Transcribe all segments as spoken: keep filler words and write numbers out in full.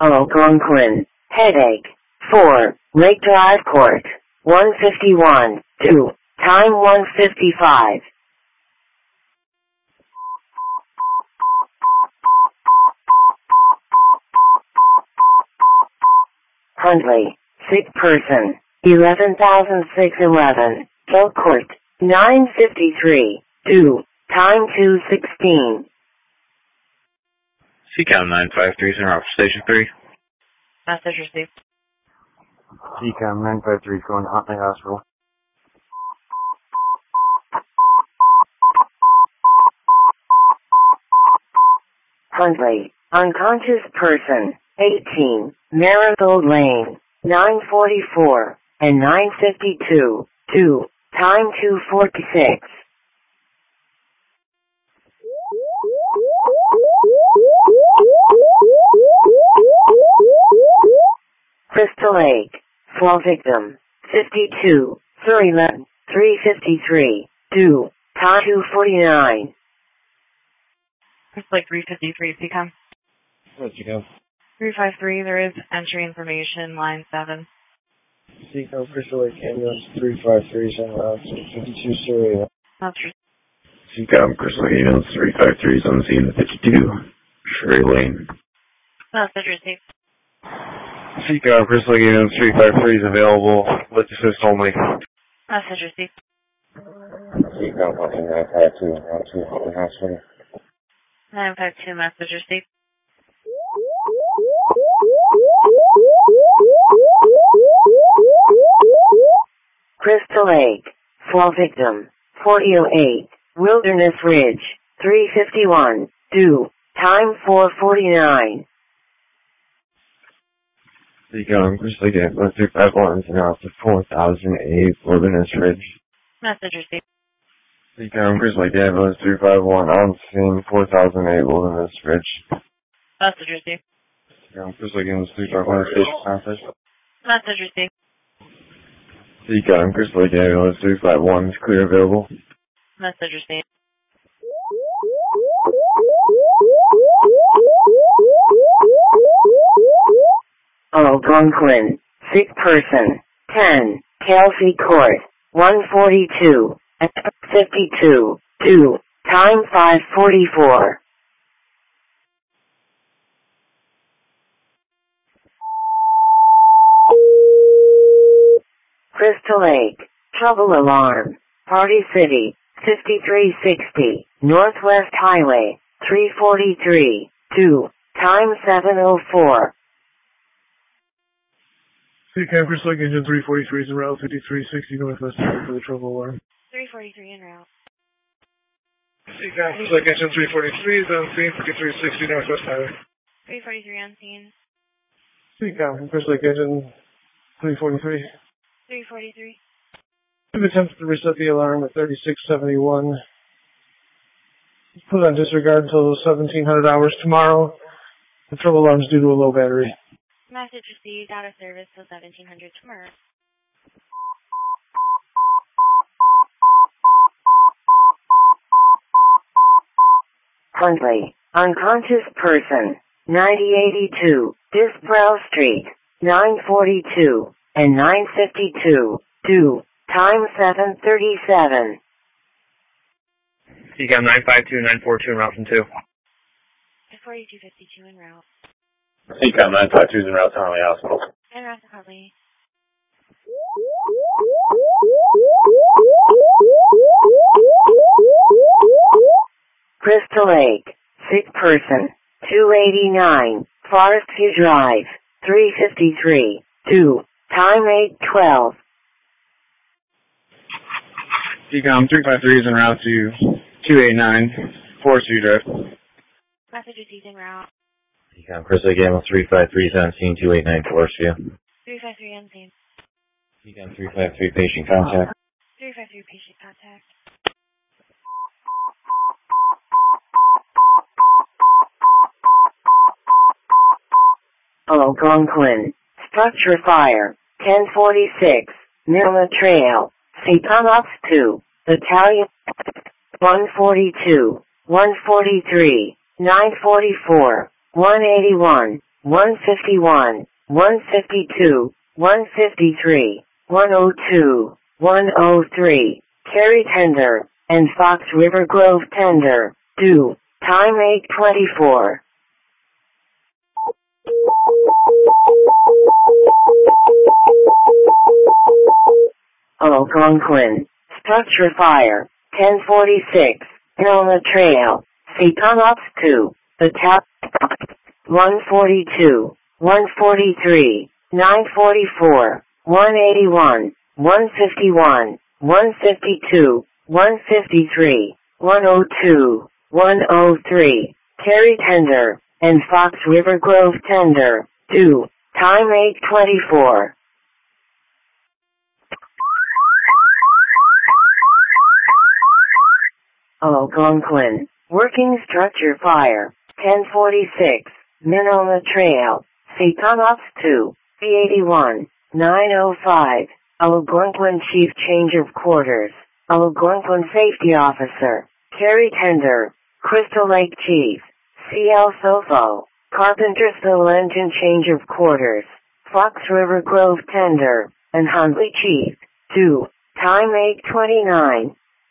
Algonquin, headache. four, Lake Drive Court, one fifty-one, two, time one fifty-five. Huntley, sick person, eleven thousand six hundred eleven, Hill Court, nine fifty-three, two, time two sixteen. C COM nine five three, center off station three. Message received. C COM nine five three, going to Huntley Hospital. Huntley, unconscious person, eighteen, Marigold Lane, nine forty-four, and nine fifty-two, two, time two forty-six. Crystal Lake, fall victim, fifty-two, Surrey Lane, three fifty-three, two, time two forty-nine. It's like three fifty-three, C COM. Where'd you go? three five three, there is entry information, line seven. C COM, Crystal Lake Ambulance three five three, center route fifty-two, Surrey. That's received. C COM, Crystal Lake Ambulance three five three is on the scene at fifty-two, Surrey Lane. Message received. C COM, Crystal Lake Ambulance three five three is available with assist only. Message received. C COM, Huntley nine five two, route to Huntley Hospital. nine five two, message received. Crystal Lake, fall victim, forty oh eight, Wilderness Ridge, three fifty-one, two, time four forty-nine. C COM, Crystal Lake Ambulance three five one, center route to four thousand eight, Wilderness Ridge. Message received. C COM, Crystal Lake Ambulance three five one, on scene, four thousand eight, Wilderness Ridge. Message received. C COM, Crystal Lake Ambulance three five one, station contact. Message received. C COM, Crystal Lake Ambulance three five one, is clear available. Message received. Algonquin, sick person, ten, Kelsey Court, one forty-two, fifty-two, two, time five forty-four. Crystal Lake, trouble alarm, Party City, fifty-three sixty, Northwest Highway, three forty-three, two, time seven oh four. C COM, Crystal Lake Engine three forty-three is en route fifty-three sixty Northwest Highway for the trouble alarm. three forty-three en route. C COM, Crystal Lake Engine three forty-three is on scene, fifty-three sixty Northwest Highway. three forty-three on scene. C COM, Crystal Lake Engine three forty-three. three forty-three. We've attempted to reset the alarm at thirty-six seventy-one. Put on disregard until seventeen hundred hours tomorrow. The trouble alarm is due to a low battery. Message received, out of service till seventeen hundred tomorrow. Huntley, unconscious person, ninety eighty-two, Disbrow Street, nine forty-two, and nine fifty-two, two, time seven thirty-seven. C COM, nine five two, nine four two, en route from two. forty-two fifty-two en route. C COM nine five two is en route to Huntley Hospital. En route to Huntley. Crystal Lake, sick person, two eighty-nine, Forest View Drive, three fifty-three, two, time eight twelve. C COM, three five three is en route to two eighty-nine, Forest View Drive. Message received en route. C COM, Crystal Lake Ambulance three five three is on scene, two eighty-nine, Forest View. three five three on scene. C COM, three five three, patient contact. three five three, patient contact. Algonquin, structure fire, ten forty-six, Milma Trail, C COM Ops two, Battalion, one forty-two, one forty-three, nine forty-four, one eighty-one, one fifty-one, one fifty-two, one fifty-three, one oh two, one oh three, Cary Tender, and Fox River Grove Tender, due. Time eight twenty-four. Algonquin. Structure fire. ten forty-six. Ilna Trail. Seacon Ops two. The Tap. one forty-two. one forty-three. nine forty-four. one eighty-one. one fifty-one. one fifty-two. one fifty-three. one oh two. one oh three. Cary Tender, and Fox River Grove Tender, due. Time eight twenty-four. Algonquin. Working structure fire. ten forty-six. Minoma Trail. Seacon Ops two. B eighty-one. nine oh five. Algonquin Chief Change of Quarters. Algonquin Safety Officer. Cary Tender. Crystal Lake Chief. C L Sofo. Carpentersville Engine Change of Quarters. Fox River Grove Tender, and Hundley Chief, due. Time eight twenty-nine.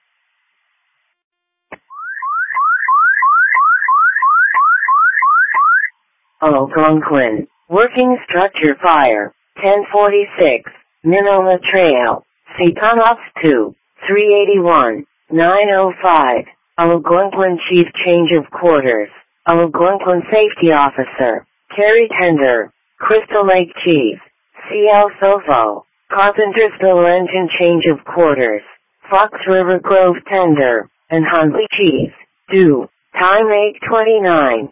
Algonquin. Working structure fire. ten forty-six. Minoma Trail. Seacon Ops two. three eighty-one. nine oh five. Algonquin Chief Change of Quarters. Algonquin Safety Officer. Cary Tender. Crystal Lake Chief. C L Sofo. Carpentersville Engine Change of Quarters. Fox River Grove Tender, and Hundley Chief, due. Time eight twenty-nine.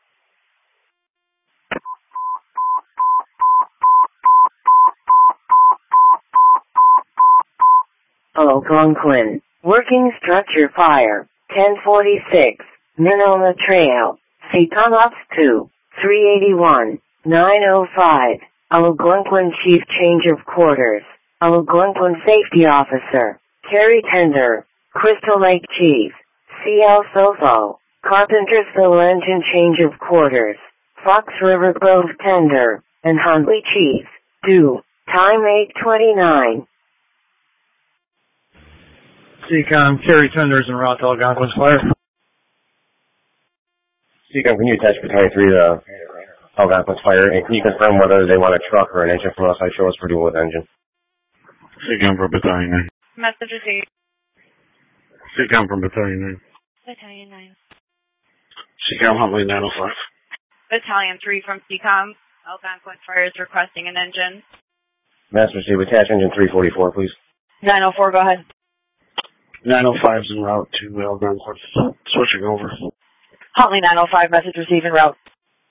Algonquin. Working structure fire. ten forty-six. Minoma Trail. Seacon Ops two. three eighty-one. nine oh five. Algonquin Chief Change of Quarters. Algonquin Safety Officer. Cary Tender. Crystal Lake Chief. C L Sofo. Carpentersville Engine Change of Quarters. Fox River Grove Tender, and Hundley Chief, due. Time eight twenty-nine. Seacom, Cary Tenders and route to Algonquin's fire. Seacom, can you attach battalion three to Algonquin's fire, and can you confirm whether they want a truck or an engine from us? I show us for doing with engine. Seacom from battalion nine. Message received. Seacom from battalion nine. Battalion nine. Seacom Huntley nine oh five. Battalion three from Seacom. Algonquin Fire is requesting an engine. Master Steve, attach engine three forty-four, please. nine oh four, go ahead. nine oh five is en route to Algonquin. Switching over. Huntley nine oh five, message received en route.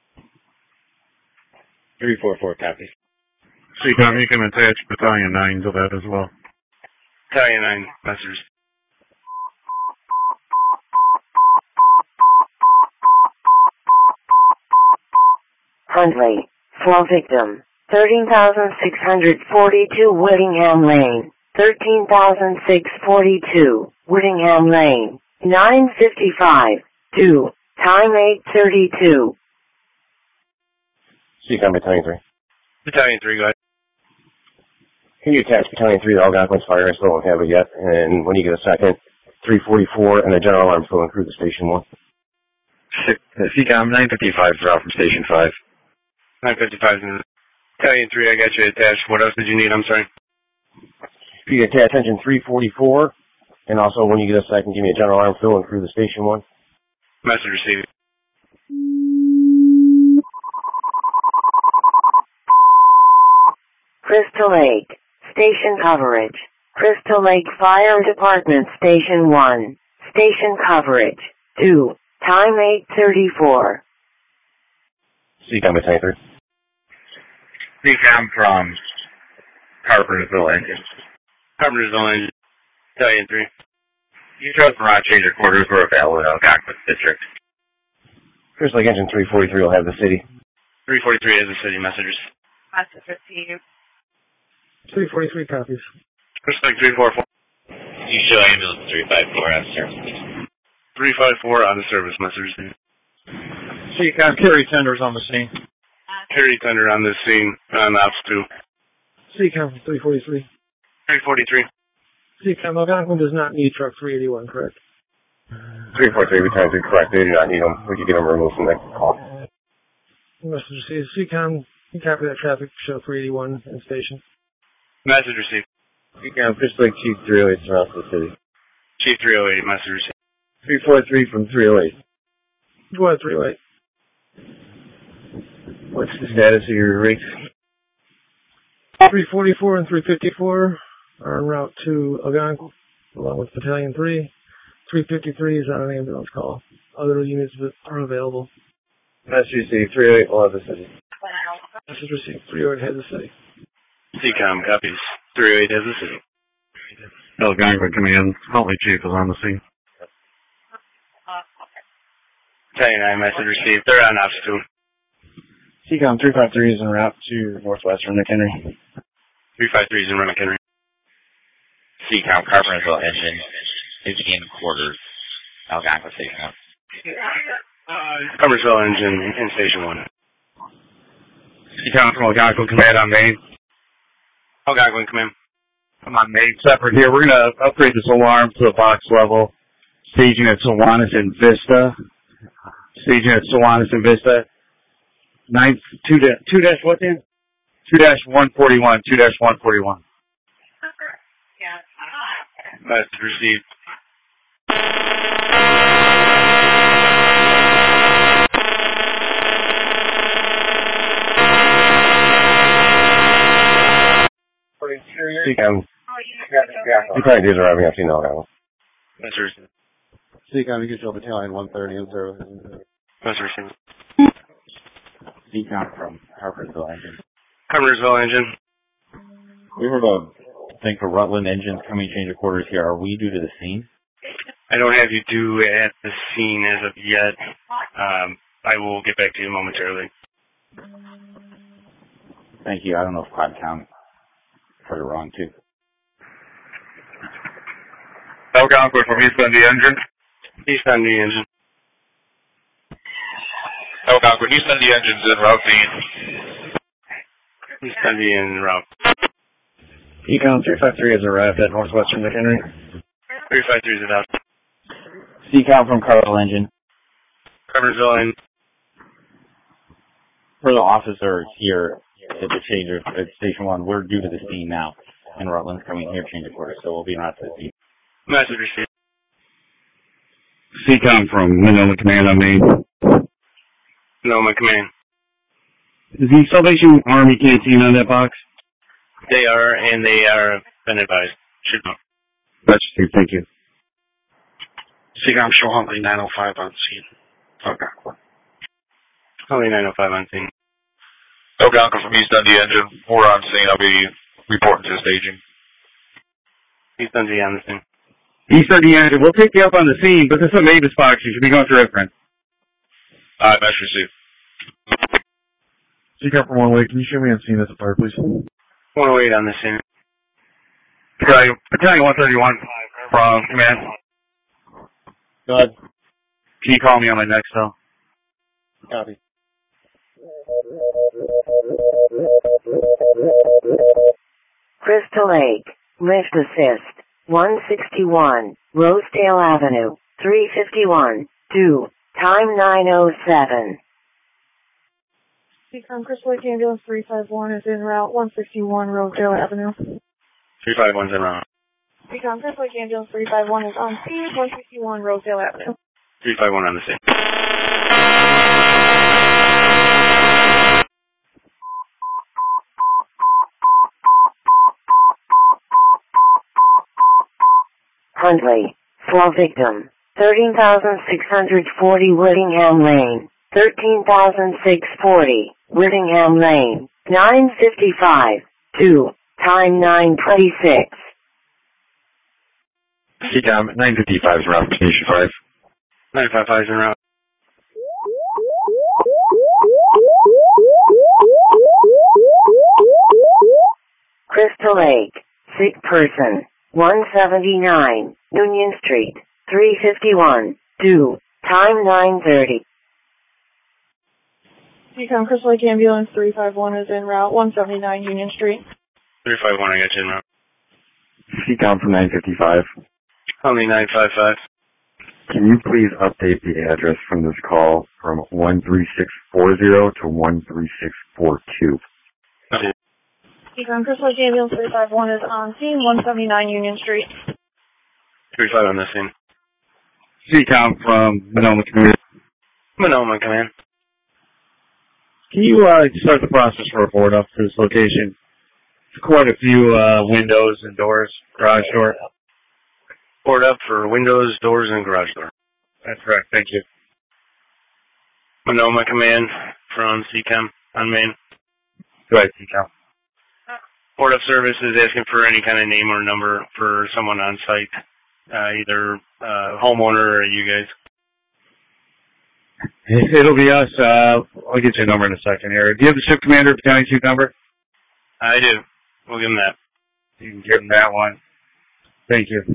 three forty-four, copy. Seacom, you can attach battalion nine to that as well. Battalion nine, message. Hundley. Fall victim. thirteen thousand six hundred forty-two Whittingham Lane. thirteen thousand six hundred forty-two Whittingham Lane. nine fifty-five. two. Time eight thirty-two. Seacom, battalion three. Battalion three, go ahead. Can you attach battalion three to Algonquin's fire? I still don't have it yet. And when you get a second, three forty-four and the general alarm still include the station one. Seacom, nine fifty-five is out from station five. nine fifty-five is Battalion three, I got you attached. What else did you need? I'm sorry. You can attach engine three forty-four, and also when you get a second, give me a general alarm fill and through the station one. Message received. Crystal Lake. Station coverage. Crystal Lake Fire Department Station one. Station coverage. two. Time eight thirty-four. Seacom, battalion three. Seacom from Carpentersville Engine. Carpentersville Engine. Battalion three. You chose the route change your quarters were available in Algonquin District. Crystal Lake Engine three forty-three will have the city. three forty-three is the city messengers. Message received. three forty-three copies. Crystal Lake three forty-four. You show ambulance three fifty-four on service. three fifty-four on the service messengers. Seacom, Cary Tenders on the scene. Harry Thunder on the scene on ops two. C-Com from three forty-three. three forty-three. C-Com, Algonquin does not need truck three eighty-one, correct? three forty-three, we times it correct. They do not need them. We can get them removed from the call. Message received. C-Com, you copy that traffic, show three eighty-one in station. Message received. C-Com, Crystal Lake Chief three oh eight surrounds the city. Chief three oh eight, message received. three forty-three from three oh eight. Go ahead, three oh eight. What's the status of your rigs? three forty-four and three fifty-four are en route to Algonquin, along with Battalion three. three fifty-three is on an ambulance call. Other units are available. Message received, three oh eight will have the city. Message received, three oh eight has the city. C-Com copies. three oh eight has the city. Algonquin Command, Huntley Chief is on the scene. Battalion nine, message received. They're on ops two. C-Com three five three is en route to northwestern McHenry. three five three is in McHenry. C-Com Carpentersville engine is in quarters. Algonquin Station one. Carpentersville engine in Station one. C-Com from Algonquin Command on main. Algonquin Command. I'm on main separate here. We're going to upgrade this alarm to a box level. Staging at Solanas and Vista. Staging at Solanas and Vista. Nine, two, dash, two dash what then? Two dash one forty-one, two dash one forty-one. Message received. C-Com. You probably do arriving at Phoenix, Algonquin. Message received. C-Com, you can show Battalion one thirty in service. Message received. C-Com from Carpentersville engine. Carpentersville engine. We heard a thing for Rutland engines coming to change of quarters here. Are we due to the scene? I don't have you due at the scene as of yet. Um, I will get back to you momentarily. Thank you. I don't know if Cloudtown heard it wrong too. Algonquin from East on the engine. East on the engine. Algonquin, East on the engines en route scene. East on the en route. C-Com three five three has arrived at northwestern McHenry. three five three is out. C-Com from Carpentersville engine. Carpentersville engine. For the officer here at the change of at Station one, we're due to the scene now. And Rutland's coming here to change of quarters, so we'll be en route to the scene. Message received. C-Com from Winona Command on main. No, my command. Is the Salvation Army canteen on that box? They are, and they are been advised. Should know. That's true, thank you. C-Com show Huntley nine oh five on scene. Okay. Huntley nine oh five on scene. Algonquin from East on the engine. We're on scene. I'll be reporting to staging. East on the on the scene. East on the engine. We'll take you up on the scene, but this is a Mavis box. You should be going through reference. Alright, message received. C-Com from one way, can you show me on scene at the fire, please? one oh eight on the scene. Battalion, Battalion one thirty-one from command. Go ahead. Can you call me on my next cell? Copy. Crystal Lake, lift assist, one sixty-one, Rosedale Avenue, three fifty-one, two, time nine oh seven. C-Com Crystal Lake Ambulance three five one is en route, one sixty-one Rosedale Avenue. three five one's in route. C-Com Crystal Lake Ambulance three five one is on scene, one sixty-one Rosedale Avenue. three five one on the scene. Huntley, four victim, thirteen thousand six hundred forty Whittingham Lane, thirteen thousand six hundred forty Whittingham Lane, nine fifty-five, two, time nine twenty-six. C-Com, nine fifty-five is route to Station five. nine five five is in route. Crystal Lake, sick person, one seventy-nine, Union Street, three fifty-one, two, time nine thirty. Seacom Crystal Lake Ambulance three five one is en route, one seventy-nine Union Street. three five one, I got you in route. Seacom from nine fifty-five. Only nine five five. Can you please update the address from this call from one three six four zero to one three six four two? Seacom Crystal Lake Ambulance three five one is on scene, one seventy-nine Union Street. three five on the scene. Seacom from Monoma Command. Monoma Command. Can you uh, start the process for a board up to this location? There's quite a few uh, windows and doors, garage door. Board up for windows, doors, and garage door. That's correct. Thank you. Monoma Command from Seacom on main. Go ahead, Seacom. Board up service is asking for any kind of name or number for someone on site, uh, either uh, homeowner or you guys. It'll be us. Uh, I'll get you a number in a second here. Do you have the ship commander battalion chief number? I do. We'll give him that. You can give him that one. Thank you.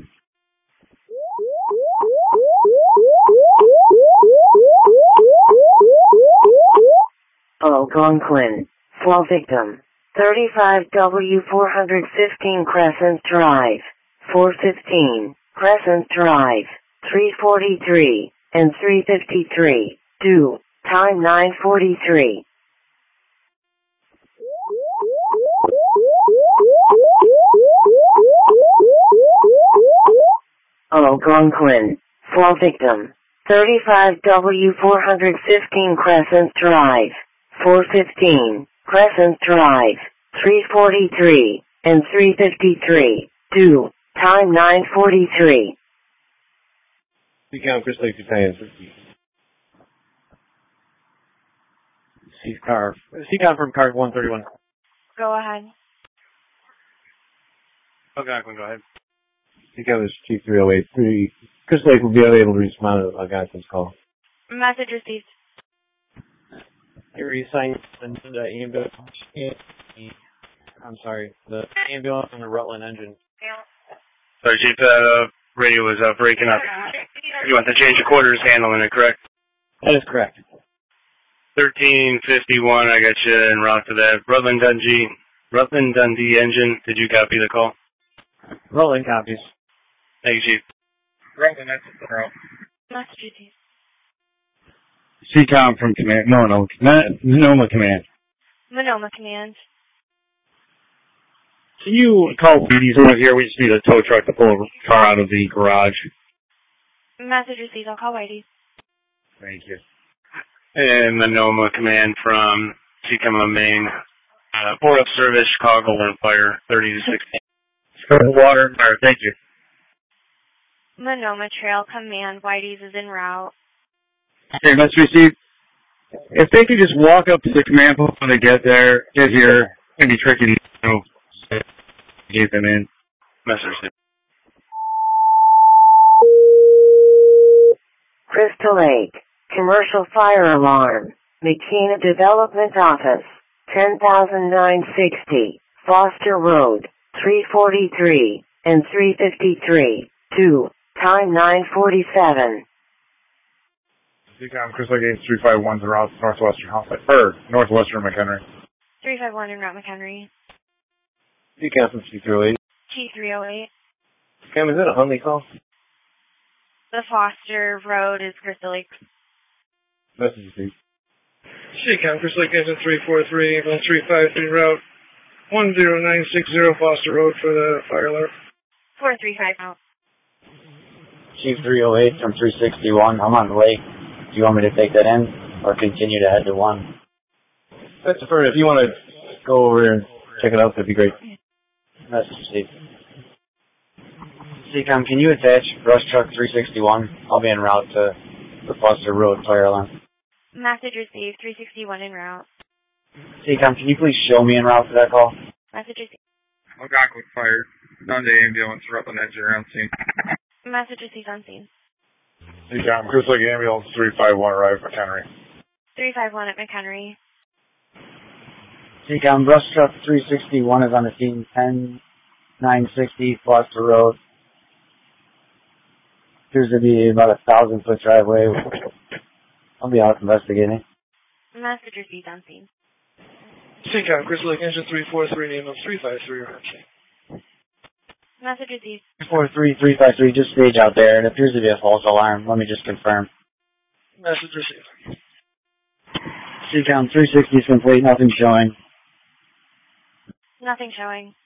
Algonquin. Slow victim. thirty-five W four fifteen Crescent Drive. four fifteen. Crescent Drive. three forty-three and three fifty-three. Due. Time nine forty-three. Algonquin. Slow victim. thirty-five W four fifteen Crescent Drive. four fifteen. Crescent Drive. three forty-three and three fifty-three. Due. Time nine forty-three. Seacom Crystal Lake Battalion fifty. Seacom, Seacom from car one thirty-one. Go ahead. Algonquin, go ahead. Seacom is Chief three oh eight. Three. Crystal Lake will be unable to respond to Algonquin's call. Message received. You're reassigning the ambulance. I'm sorry, the ambulance and the Rutland engine. Sorry, Chief, that uh, radio was uh, breaking up. You want the change of quarters handling it, correct? That is correct. thirteen fifty-one, I got you en route to that. Rutland Dundee, Rutland Dundee engine, did you copy the call? Rutland copies. Thank you, Chief. Rutland, that's the route. Message received. Seacom from Command. No, no. Monoma Command. Monoma Command. Can you call Petey's over here? We just need a tow truck to pull a car out of the garage. Message received. I'll call Whitey. Thank you. And Monoma Command from Seacom on main. Uh, board up service, Chicago, and fire, thirty to sixteen. Water and fire, thank you. Monoma Trail Command. Whitey's is en route. Okay, message received. If they could just walk up to the command post when they get there, get here, it's going to be tricky to, you know, get them in. Message received. Crystal Lake. Commercial fire alarm. McKenna Development Office. ten thousand nine sixty. Foster Road. three forty-three and three fifty-three. Due. Time nine forty-seven. Seacom Crystal Lake three five one to route Northwestern Hospital, or Northwestern McHenry. three five one en route McHenry. Seacom from Chief three oh eight. T three oh eight. Cam, is that a Hunley call? The Foster Road is Crystal Lake. Message received. Seacom Crystal Lake engine three four three, ambulance three five three route one zero nine six zero Foster Road for the fire alert. four three five out. Chief three oh eight from three sixty-one. I'm on the lake. Do you want me to take that in or continue to head to one? That's affirmative. If you want to go over and check it out, that'd be great. Message received. Seacom, can you attach brush truck three sixty-one? I'll be en route to the Foster Road fire alarm. Message received. three sixty-one en route. Seacom, can you please show me en route for that call? Message received. Algonquin fire. Dundee ambulance, Rutland engine around scene. Message received on scene. Seacom Crystal Lake ambulance three five one arrived at McHenry. three five one at McHenry. Seacom, brush truck three sixty-one is on the scene, ten nine sixty Foster Road. Appears to be about a thousand foot driveway. I'll be out investigating. Message received on scene. Seacom, Crystal Lake Engine three four three, name of three five three. Message received. four three three five three, just stage out there. It appears to be a false alarm. Let me just confirm. Message received. Seacom three sixty is complete, nothing showing. Nothing showing.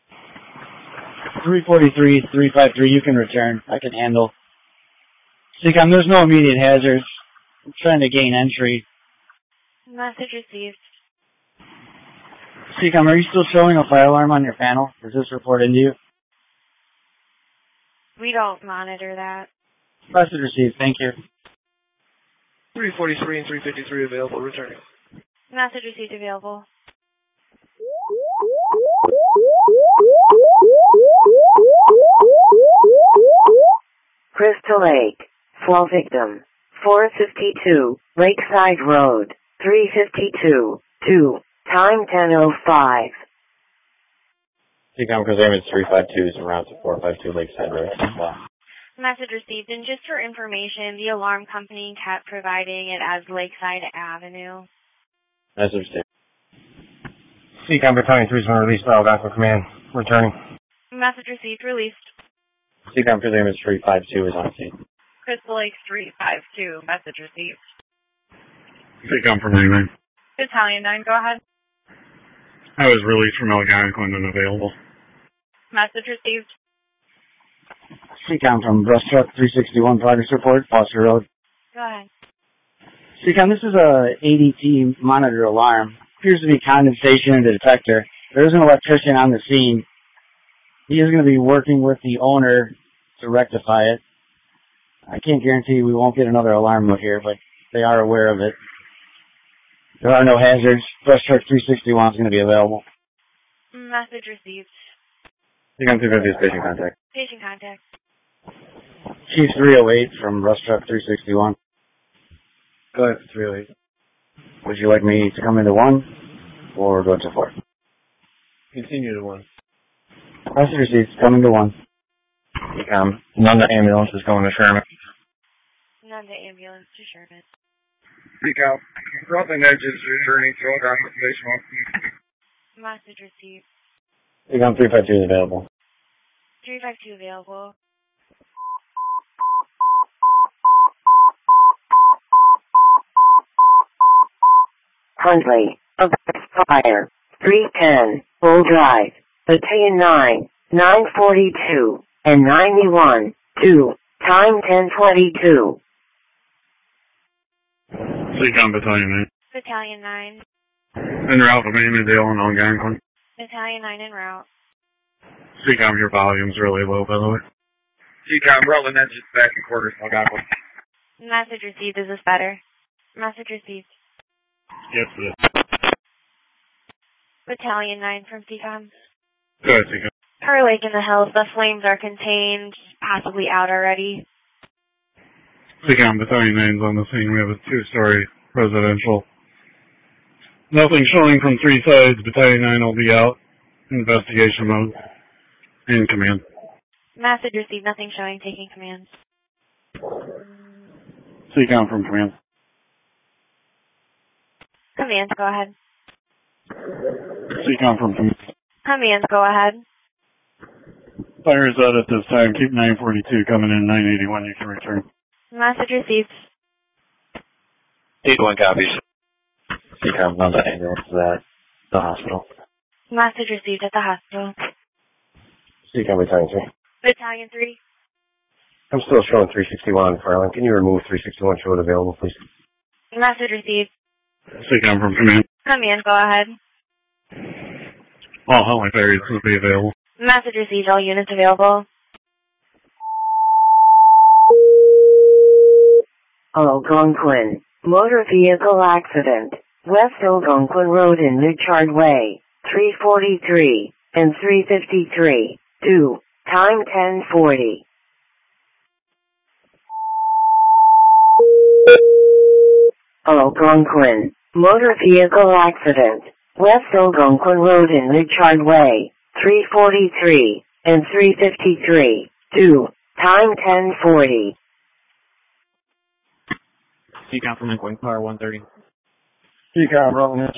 three forty-three three five three, you can return. I can handle. Seacom, there's no immediate hazards. I'm trying to gain entry. Message received. Seacom, are you still showing a fire alarm on your panel? Does this report into you? We don't monitor that. Message received, thank you. three forty-three and three fifty-three available, returning. Message received available. Crystal Lake, fall victim, four fifty-two, Lakeside Road, three fifty-two, two, time ten oh five. Seacom Cruise Airman three five two is en route to four five two Lakeside Road. Wow. Message received, and just for information, the alarm company kept providing it as Lakeside Avenue. Message received. Seacom Battalion three is going to release by Algonquin Command. Returning. Message received, released. Seacom Cruise Airman three five two is on scene. Crystal Lake three five two, message received. Seacom from ninety-nine. Battalion nine, go ahead. I was released from Algonquin and available. Message received. Seacom from Brush Truck three sixty-one, progress report, Foster Road. Go ahead. Seacom, this is a A D T monitor alarm. Appears to be condensation in the detector. There is an electrician on the scene. He is going to be working with the owner to rectify it. I can't guarantee we won't get another alarm out here, but they are aware of it. There are no hazards. Brush Truck three sixty-one is going to be available. Message received. Seacom two fifty is patient contact. Patient contact. Chief three oh eight from Brush Truck three sixty-one. Go ahead, three oh eight. Would you like me to come into one or go to four? Continue to one. Message received. Coming to one. Seacom, none of the ambulance is going to Sherman. None to ambulance to Sherman. Seacom, Brooklyn Edge is returning to Algonquin Station one. Message received. Seacom three five two is available. three five two available. Huntley, of Fire, three ten, Bull Drive, Battalion nine, nine forty-two, and ninety-one, two, time ten twenty-two. Seacom Battalion nine. Battalion nine. En route from Amondale and Algonquin. Battalion nine en route. Seacom, your volume's really low, by the way. Seacom, Rutland Edge is back in quarters, Algonquin. Message received. Is this better? Message received. Yes, it is. Battalion nine from Seacom. Go ahead, Seacom. Per Lake in the Hills, the flames are contained, possibly out already. Seacom Battalion nine's on the scene. We have a two-story residential. Nothing showing from three sides. Battalion nine will be out. Investigation mode. In command. Message received. Nothing showing. Taking command. Seacom from command. Command, go ahead. Seacom from command. Command, go ahead. Fire is out at this time. Keep nine forty-two coming in. nine eighty-one, you can return. Message received. eight one copies. Seacom, none of the ambulance is at the hospital. Message received at the hospital. Seacom Battalion three. Battalion three. I'm still showing three sixty-one on Farland. Can you remove three sixty-one, show it available, please? Message received. Seacom from command. Command, go ahead. All Huntley ferries will be available. Message received. All units available. Algonquin, motor vehicle accident, West Algonquin Road in Richard Way, three forty-three and three fifty-three, two, time ten forty. Algonquin, motor vehicle accident, West Algonquin Road in Richard Way, three forty-three and three fifty-three, two, time ten forty. Seacom from Lincoln, car one thirty. C COM, Rutland.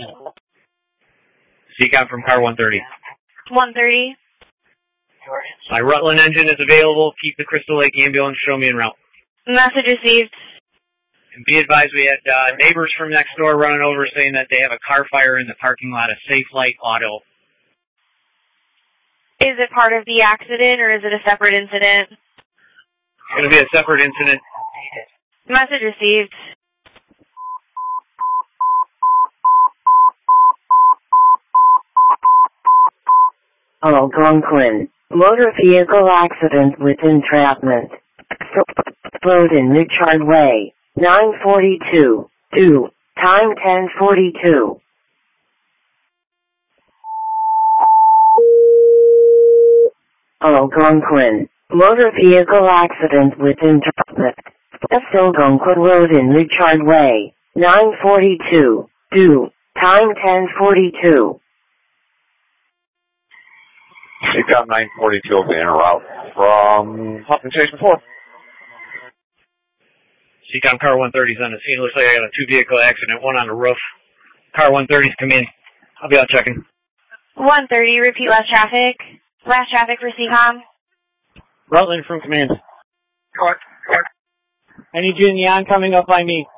C COM from car one thirty. one thirty. My Rutland engine is available. Keep the Crystal Lake ambulance. Show me en route. Message received. And be advised, we had uh, neighbors from next door running over saying that they have a car fire in the parking lot of Safe Light Auto. Is it part of the accident or is it a separate incident? It's going to be a separate incident. Message received. Algonquin. Motor vehicle accident with entrapment. Road in Richard Way. nine forty-two. two. Time ten forty-two. Algonquin. Motor vehicle accident with entrapment. West Algonquin Road in Richard Way. nine forty-two. two. Time ten forty-two. C COM nine forty-two will be en route from Huffman Station four. C COM car one thirty is on the scene. Looks like I got a two-vehicle accident, one on the roof. Car one thirty's come in. I'll be out checking. one thirty, repeat last traffic. Last traffic for C COM. Rutland from command. Cut, cut. I need you in the oncoming up by me.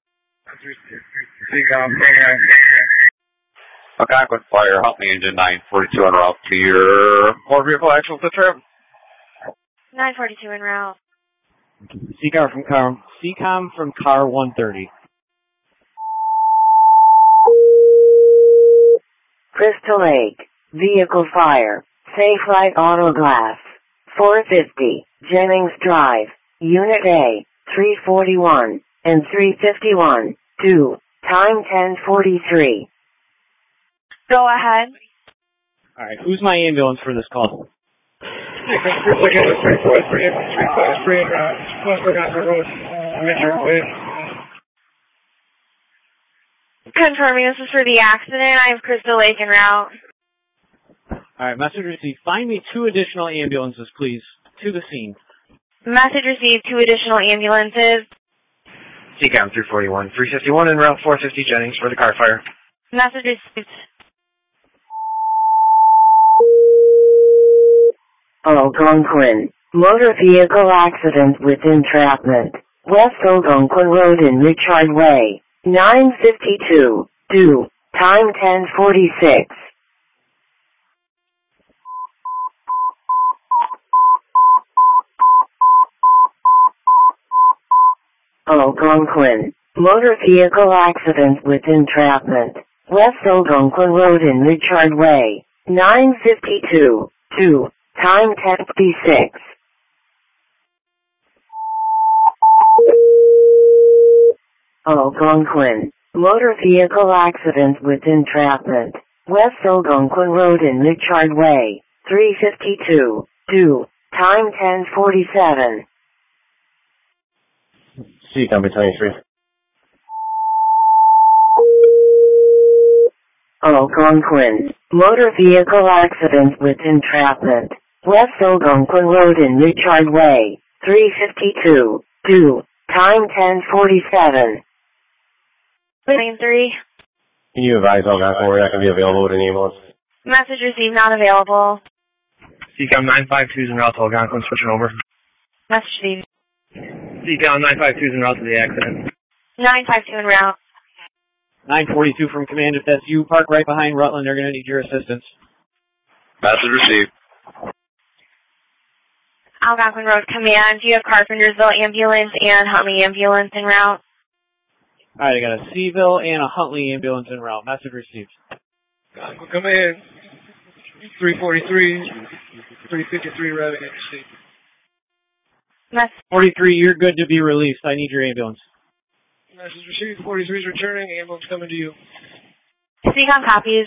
C COM, bring Algonquin Fire, Huntley engine nine forty-two en route to your motor vehicle accident with the trip. nine forty-two en route. C COM from car, C COM from car one thirty. Crystal Lake. Vehicle fire. Safe Light Auto Glass. four fifty. Jennings Drive. Unit A. three forty-one and three fifty-one. two. Time ten forty-three. Go ahead. Alright, who's my ambulance for this call? Confirming this is for the accident. I have Crystal Lake en route. Alright, message received. Find me two additional ambulances, please, to the scene. Message received, two additional ambulances. C COM three forty-one, three fifty-one en route four fifty Jennings for the car fire. Message received. Algonquin. Motor vehicle accident with entrapment. West Algonquin Road in Richard Way. nine fifty-two. two. Time ten forty-six. Algonquin. Motor vehicle accident with entrapment. West Algonquin Road in Richard Way. nine fifty-two. two. Time ten fifty-six. Algonquin. Motor vehicle accident with entrapment. West Algonquin Road in Richard Way. three fifty-two. two. Time ten forty-seven. C COM Battalion three. Algonquin. Motor vehicle accident with entrapment. West Algonquin Road in Richard Way. three fifty-two. two. Time ten forty-seven. Battalion three. Can you advise Algonquin we're not going to be available with an ambulance? Message received, not available. C COM nine fifty-two is en route to Algonquin, switching over. Message received. C COM nine fifty-two is en route to the accident. nine fifty-two en route. nine forty-two from command. If that's you, park right behind Rutland. They're going to need your assistance. Message received. Algonquin Road Command. Do you have Carpentersville ambulance and Huntley ambulance en route? Alright, I got a Seville and a Huntley ambulance en route. Message received. Come in. three forty-three, three fifty-three Revenue. forty-three, you're good to be released. I need your ambulance. Message received. forty-three is returning. Ambulance coming to you. C COM copies.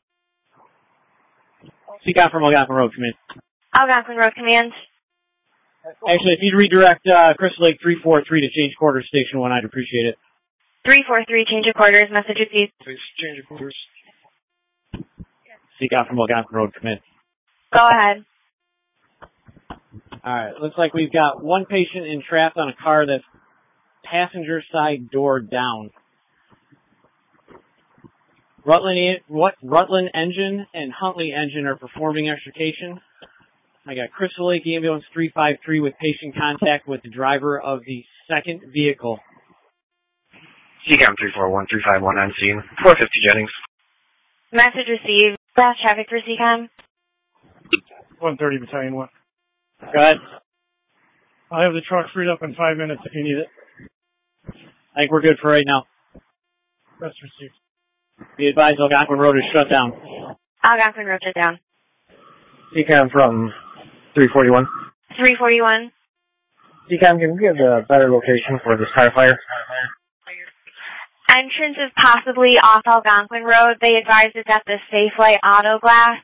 C COM from Algonquin Road, come in. Algonquin Road Command. Actually, if you'd redirect uh, Crystal Lake three four three to change quarters station one, I'd appreciate it. three four three, change of quarters. Message received. Please change of quarters. C COM from Algonquin Road, come in. Go ahead. Alright, looks like we've got one patient entrapped on a car that's passenger side door down. Rutland, what, Rutland Engine and Huntley Engine are performing extrication. I got Crystal Lake Ambulance three five three with patient contact with the driver of the second vehicle. C CAM three four one, three five one on scene. four fifty Jennings. Message received. Last traffic for C CAM. one thirty Battalion one. Go ahead. I'll have the truck freed up in five minutes if you need it. I think we're good for right now. Rest received. Be advised, Algonquin Road is shut down. Algonquin Road shut down. C CAM from three forty-one. three forty-one. C CAM, can you give a better location for this car fire? Entrance is possibly off Algonquin Road. They advise it's at the Safelight Auto Glass.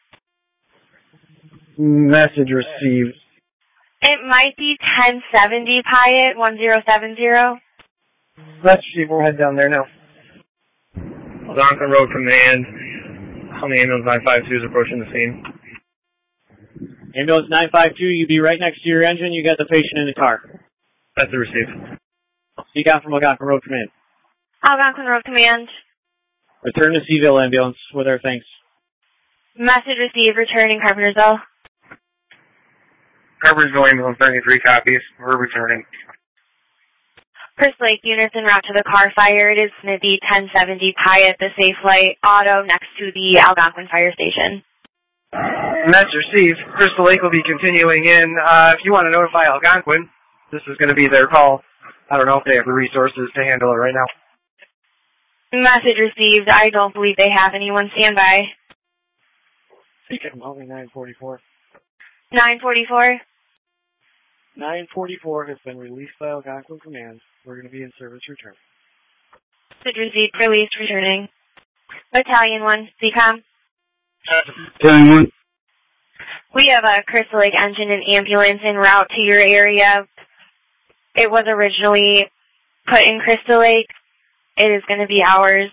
Message received. It might be ten seventy Pyatt, one zero seven zero. Let's see, we'll head down there now. Algonquin Road Command. On the ambulance nine five two is approaching the scene. Ambulance nine five two, you be right next to your engine. You got the patient in the car. That's the receive. Speak out from Algonquin Road Command. Algonquin Road Command. Return to Seville Ambulance with our thanks. Message received. Returning Carpentersville. Carpentersville Ambulance ninety-three copies. We're returning. Crystal Lake units en route to the car fire. It is going to be ten seventy Pyatt, the Safelight Auto next to the Algonquin Fire Station. Message received. Crystal Lake will be continuing in. Uh, if you want to notify Algonquin, this is going to be their call. I don't know if they have the resources to handle it right now. Message received. I don't believe they have anyone. Stand by. C CAM only nine forty-four. nine forty-four. nine forty-four has been released by Algonquin Command. We're going to be in service return. Message received. Released. Returning. Battalion one. C CAM. Battalion one. We have a Crystal Lake engine and ambulance en route to your area. It was originally put in Crystal Lake. It is going to be ours.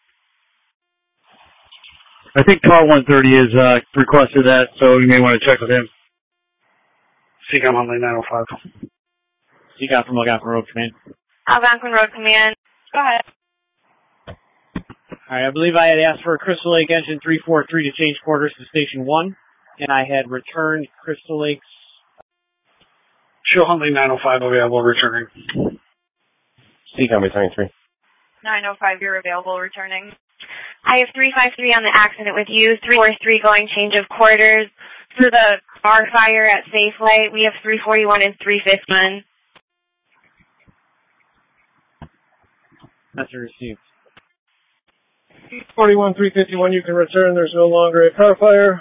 I think car one thirty has uh, requested that, so you may want to check with him. C CAM on nine oh five. C CAM from Algonquin Road Command. Algonquin Road Command. Go ahead. All right, I believe I had asked for a Crystal Lake engine three four three to change quarters to Station one, and I had returned Crystal Lake's... Show Huntley nine oh five available, returning. C CAM Battalion three. nine oh five, you're available, returning. I have three five three on the accident with you. three four three going change of quarters. For the car fire at Safelight, we have three forty-one and three fifty-one. That's received. forty-one, three fifty-one, you can return. There's no longer a car fire.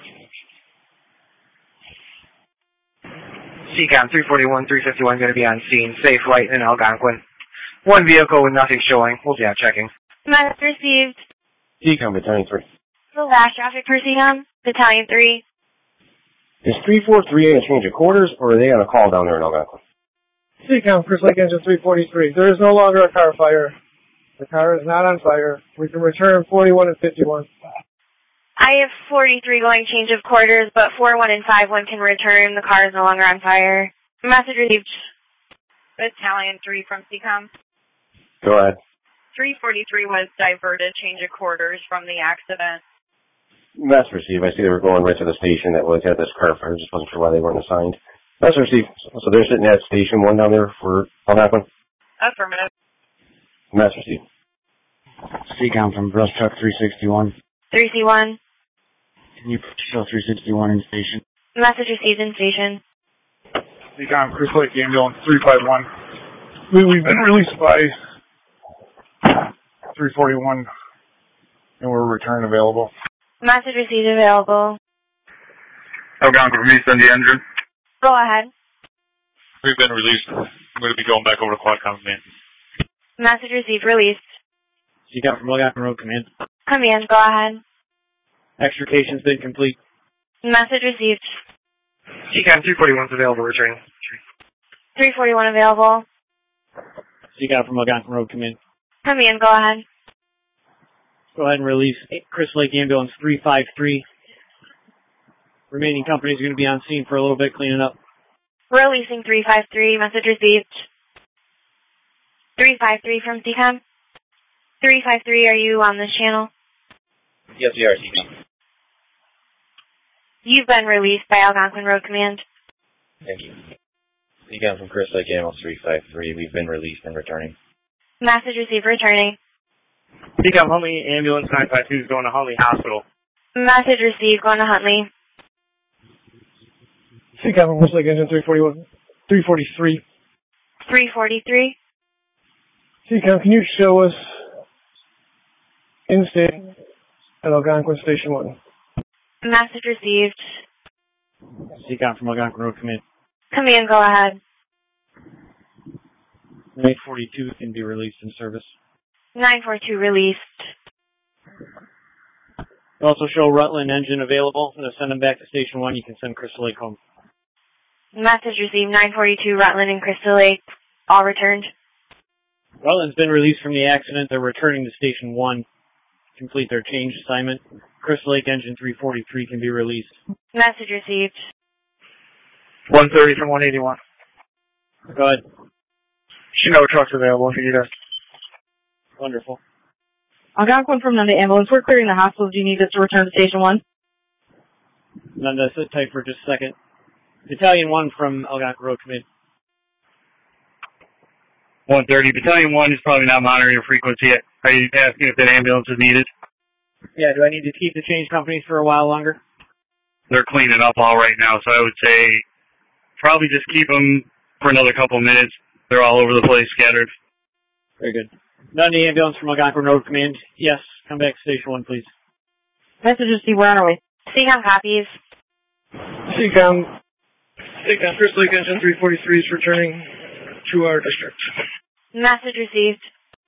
C CAM three forty-one, three fifty-one going to be on scene. Safelight in Algonquin. One vehicle with nothing showing. We'll be out checking. Message received. C CAM Battalion three. The last traffic for C CAM, Battalion three. Is three four three in a change of quarters, or are they on a call down there in Algonquin? C CAM, Crystal Lake engine three forty-three. There is no longer a car fire. The car is not on fire. We can return forty-one and fifty-one. I have forty-three going change of quarters, but four one and five one can return. The car is no longer on fire. Message received. Battalion three from C CAM. Go ahead. three forty-three was diverted, change of quarters from the accident. That's received. I see they were going right to the station that was at this car fire. Just wasn't sure why they weren't assigned. That's received. So they're sitting at Station one down there for Algonquin? Affirmative. That's received. C CAM from Brush Truck three sixty-one. three C one. Can you show three sixty-one in station? Message received in station. C CAM, Crystal Lake Ambulance three five one. We, we've been released by three forty-one, and we're return available. Message received available. Algonquin, release on the engine. Go ahead. We've been released. I'm going to be going back over to Quadcom Command. Message received released. C CAM from Algonquin Road Command. Command, go ahead. Extrication's been complete. Message received. C CAM three forty-one's available, returning. three forty-one available. C CAM from Algonquin Road Command. Command, go ahead. Go ahead and release Crystal Lake Ambulance three five three. Remaining companies are going to be on scene for a little bit cleaning up. Releasing three five three. Message received. three five three from C CAM. three five three, are you on this channel? Yes, we are, C COM. You've been released by Algonquin Road Command. Thank you. C COM from Chris Lake Animal three five three. We've been released and returning. Message received, returning. C COM Huntley Ambulance nine five two is going to Huntley Hospital. Message received, going to Huntley. C COM from Chris Lake Engine three forty-one, three forty-three. three forty-three. C COM, can you show us in-state at Algonquin Station one? Message received. C COM from Algonquin Road Command. Command, go ahead. nine forty-two can be released in service. nine forty-two released. You also show Rutland engine available. I'm going to send them back to Station one. You can send Crystal Lake home. Message received, nine forty-two, Rutland and Crystal Lake, all returned. Rutland's been released from the accident. They're returning to Station one. Complete their change assignment. Crystal Lake engine three forty-three can be released. Message received. one thirty from one eighty-one. Go ahead. Chinook trucks available if you need us. Wonderful. Algonquin from Nunda Ambulance. We're clearing the hospital. Do you need us to return to Station one? Nunda, sit tight for just a second. Battalion one from Algonquin Road Command. one thirty. Battalion one is probably not monitoring your frequency yet. Are you asking if that ambulance is needed? Yeah, do I need to keep the change companies for a while longer? They're cleaning up all right now, so I would say probably just keep them for another couple of minutes. They're all over the place, scattered. Very good. Nunda Ambulance from Algonquin Road Command. Yes, come back to Station one, please. Message received. We're on our way. C COM copies. C COM, C COM, Crystal Lake Engine three forty-three is returning to our district. Message received.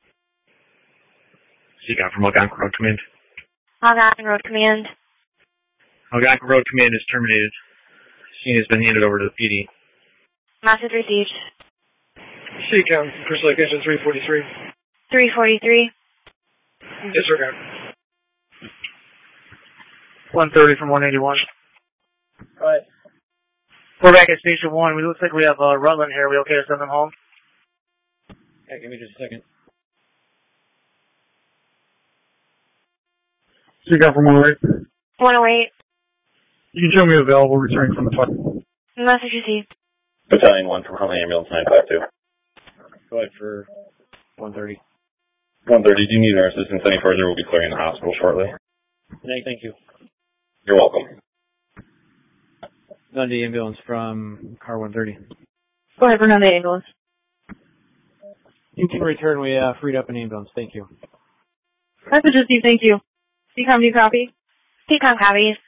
C COM from Algonquin Road Command. Algonquin Road Command. Algonquin Road Command is terminated. Scene has been handed over to the P D. Message received. C COM, Crystal Lake Engine three forty-three. three forty-three. Disregard. one thirty from one eighty-one. Go ahead. We're back at Station one. We looks like we have uh, Rutland here. We okay to send them home? Yeah, give me just a second. C COM from one oh eight. one oh eight. You can show me available returning from the fire. Message received. Battalion one from Huntley Ambulance nine five two. Go ahead for one thirty. one thirty, do you need our assistance any further? We'll be clearing the hospital shortly. Hey, thank you. You're welcome. Nunda Ambulance from Car one thirty. Go ahead for Nunda Ambulance. You can return. We uh, freed up an ambulance. Thank you. Message received. Thank you. C COM, do you copy? C COM copies.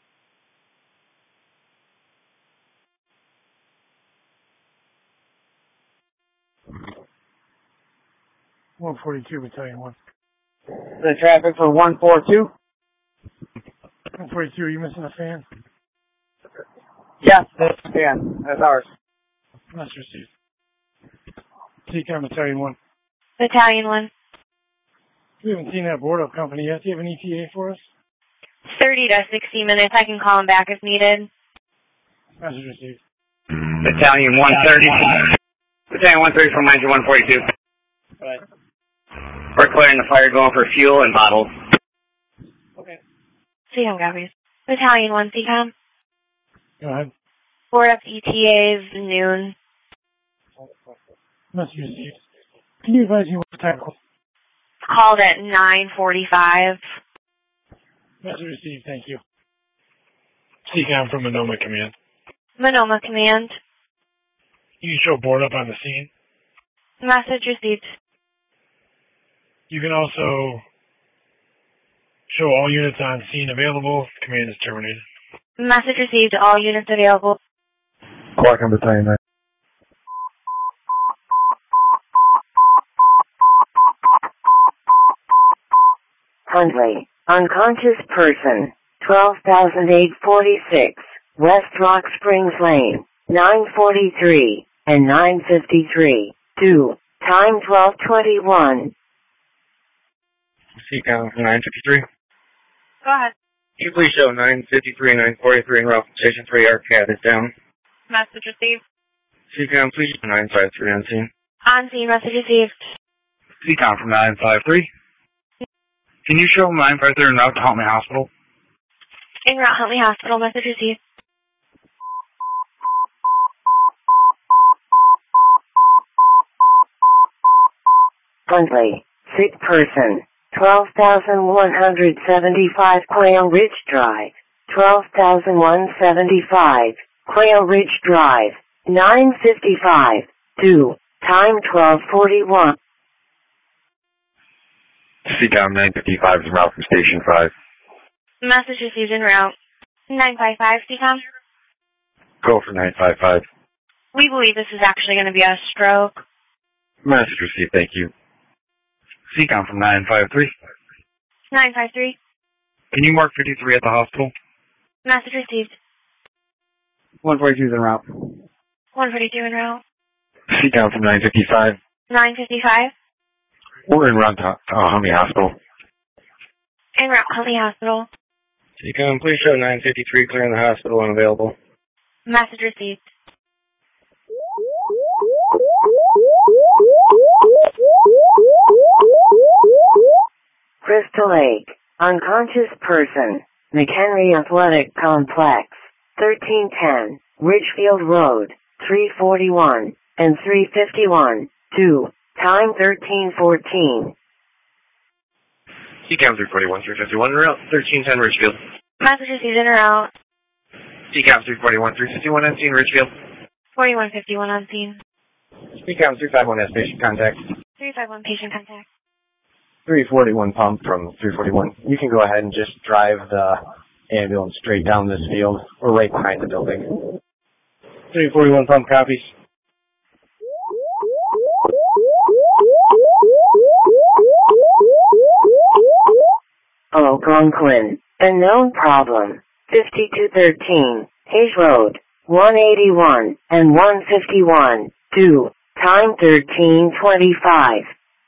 one forty-two, Battalion one. The traffic for one forty-two? one forty-two, are you missing a fan? Yes, that's the fan. That's ours. Message received. C COM, Battalion one. Battalion one. We haven't seen that board up company yet. Do you have an E T A for us? thirty to sixty minutes. I can call them back if needed. Message received. Battalion one thirty. Battalion one thirty from engine one forty-two. Right. We're clearing the fire, going for fuel and bottles. Okay. C COM copies. Battalion one, C COM. Go ahead. Board up E T As noon. Message received. Can you advise me what the time was? Called at nine forty-five. Message received, thank you. C COM from Monoma Command. Monoma Command. You can show board up on the scene. Message received. You can also show all units on scene available. Command is terminated. Message received. All units available. Clark on Battalion nine. Huntley, unconscious person, twelve thousand eight forty-six, West Rock Springs Lane, nine forty-three, and nine fifty-three, two, time twelve twenty-one. C COM from nine fifty-three. Go ahead. Could you please show nine fifty-three and nine forty-three en route from Station three, our cat is down. Message received. C COM, please show nine five three on scene. On scene. Message received. C COM from nine five three. Can you show nine five three en route to Huntley Hospital? En route, Huntley Hospital. Message received. Huntley, sick person, twelve thousand one hundred seventy-five Quail Ridge Drive, twelve thousand one hundred seventy-five, Quail Ridge Drive, nine fifty-five, two, time twelve forty-one. C COM nine fifty-five is en route from Station five. Message received en route. nine five five, C COM. Go for nine five five. We believe this is actually going to be a stroke. Message received, thank you. C COM from nine five three. nine five three. Can you mark fifty-three at the hospital? Message received. one forty-two is en route. one forty-two en route. C COM from nine fifty-five. nine fifty-five. We're en route to uh, Huntley Hospital. En route, Huntley Hospital. C COM, please show nine fifty-three clearing the hospital unavailable. Message received. Crystal Lake, unconscious person, McHenry Athletic Complex, thirteen ten, Ridgefield Road, three forty-one, and three fifty-one, two, time thirteen fourteen. C COM three forty-one, three fifty-one, route thirteen ten Ridgefield. Message received en route. C COM three forty-one, three fifty-one on scene, Ridgefield. forty-one fifty-one on scene. C COM three five one has patient contact. three five one patient contact. three forty-one pump from three forty-one. You can go ahead and just drive the ambulance straight down this field. We're right behind the building. three forty-one pump copies. Algonquin, unknown problem, fifty-two thirteen, Hayes Road, one eighty-one, and one fifty-one, two, time thirteen twenty-five.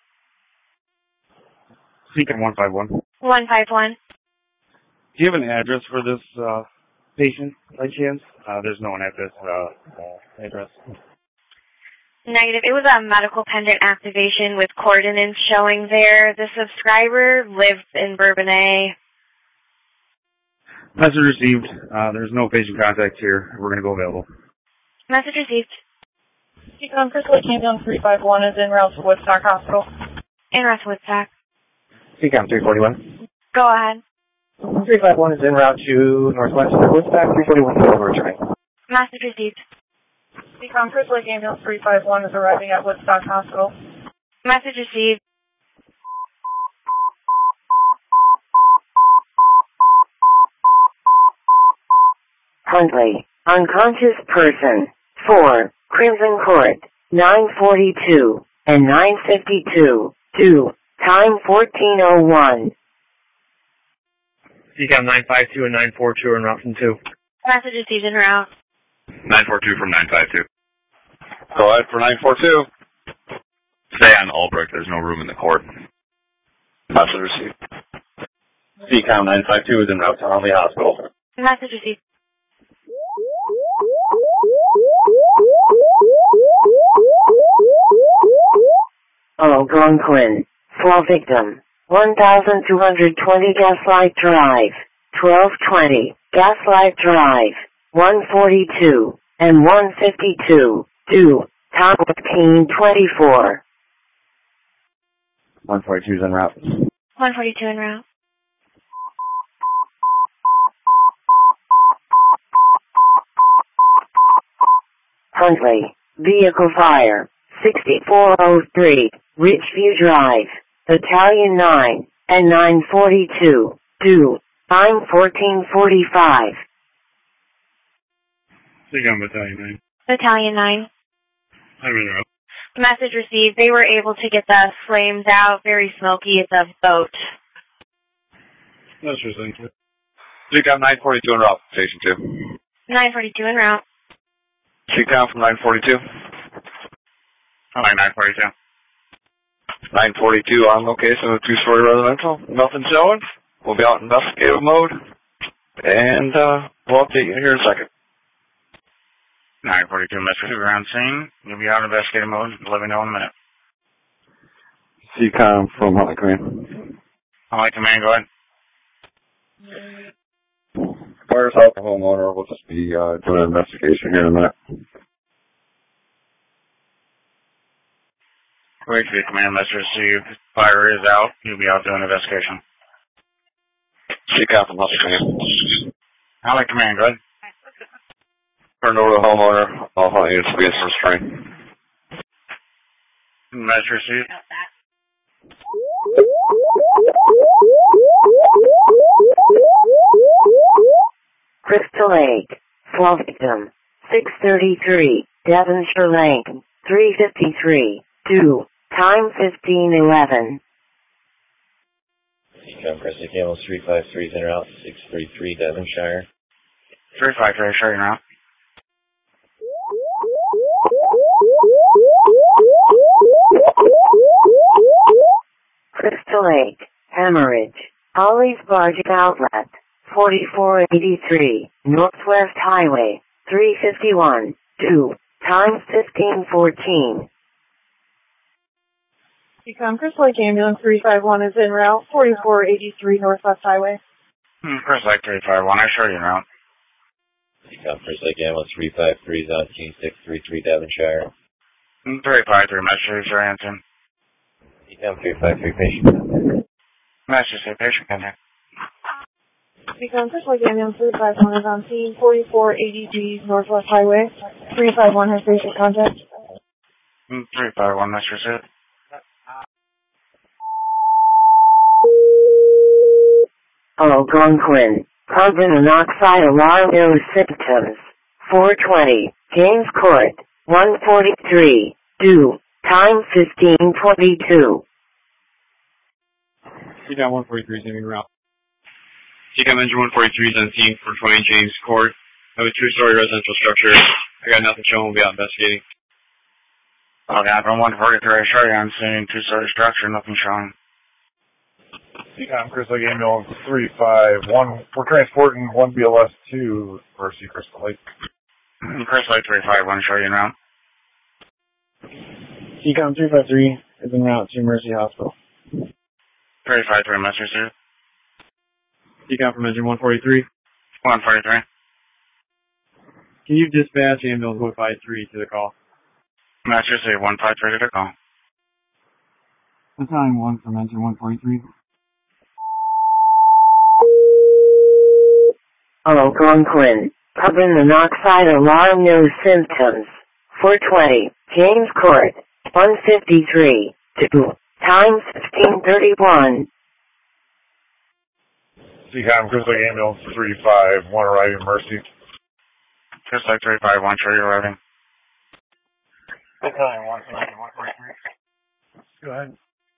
C COM one five one. one five one. Do you have an address for this uh, patient by chance? Uh, there's no one at this uh, uh, address. Negative. It was a medical pendant activation with coordinates showing there. The subscriber lives in Bourbonnais. Message received. Uh, there's no patient contact here. We're going to go available. Message received. C COM, Crystal Lake Ambulance three five one is en route to Woodstock Hospital. En route to Woodstock. C COM three forty-one. Go ahead. three five one is en route to Northwest Woodstock. three forty-one is returning. Message received. C COM, Crystal Lake Ambulance three five one is arriving at Woodstock Hospital. Message received. Huntley, unconscious person, four, Crimson Court, nine forty-two, and nine fifty-two, two, time fourteen oh one. C COM nine five two and nine four two are en route from two. Message received en route. nine four two from nine five two. Go ahead for nine four two. Stay on Albrecht. There's no room in the court. Message received. C COM nine five two is en route to Huntley Hospital. Message received. Algonquin, fall victim, one thousand two hundred twenty Gaslight Drive, twelve twenty, Gaslight Drive, one forty-two, and one fifty-two, two, time fifteen twenty-four. one forty-two is en route. one forty-two en route. Huntley, vehicle fire, sixty-four oh three, Ridgeview Drive, Battalion nine, and nine forty-two, two, time fourteen forty-five. C COM Battalion nine. Battalion nine. I'm in route. Message received. They were able to get the flames out. Very smoky. It's a boat. That's just thank you. C COM nine forty-two en route, station two. nine forty-two en route. C COM from nine forty-two. I like nine forty-two. nine forty-two on location of a two-story residential. Nothing showing. We'll be out in investigative mode. And uh, we'll update you here in a second. nine forty-two, message around scene. You'll be out in investigative mode. Let me know in a minute. C COM from Huntley Command. All right, command, go ahead. Fire's out the homeowner. We'll just be uh, doing an investigation here in a minute. Wait for your command, Mister See if fire is out. You'll be out doing an investigation. See Captain Hustle. All right, command, go ahead. Turn over to the homeowner. All hunt units will be in for restraint. Measure C. Crystal Lake, Slow victim, six thirty-three, Devonshire Lane, three fifty-three, two, time fifteen eleven. Seacom Crescent Camels three five three is in route, six thirty-three Devonshire. three five three, showing route. Crystal Lake, Hemorrhage, Ollie's Barge Outlet, forty-four eighty-three, Northwest Highway, three fifty-one, two, time fifteen fourteen. Seacom Crystal Lake Ambulance three five one is en route, forty-four eighty-three Northwest Highway. Hmm, Chris Lake three five one, I show you route. Seacom Crystal Lake Ambulance three five three is on scene six three three Devonshire. three five three, Master C, Anson. Seacom three five three patient contact. Master C, patient contact. Seacom Crystal Lake Ambulance three five one is on scene, forty-four eighty-three Northwest Highway. three five one has patient contact. three five one, Master C. Algonquin, carbon monoxide alarm, no symptoms. four twenty, James Court, one forty-three, due, time fifteen twenty-two. Seacom one forty-three is in route. Seacom Engine one forty-three is on scene for twenty James Court. I have a two-story residential structure. I got nothing showing. We'll be out investigating. Okay, from one forty-three, I show you on scene, two-story structure, nothing showing. Seacom Crystal Lake Ambulance three five one. We're transporting one B L S to Mercy Crystal Lake. Crystal Lake three five one, show you now. Seacom three five three is en route to Mercy Hospital. three five three, Mister C. Seacom from Engine one forty-three. one forty-three. Can you dispatch ambulance one five three to the call? Master C, one five three to the call. Battalion one from Engine one forty-three. Algonquin, carbon monoxide alarm, no symptoms. four twenty, James Court, one fifty-three, two, time fifteen thirty-one. Seacom Crystal Lake Ambulance three five one arriving Mercy. Crystal Lake three five one, show you arriving. Battalion one from Engine one forty-three. Go ahead.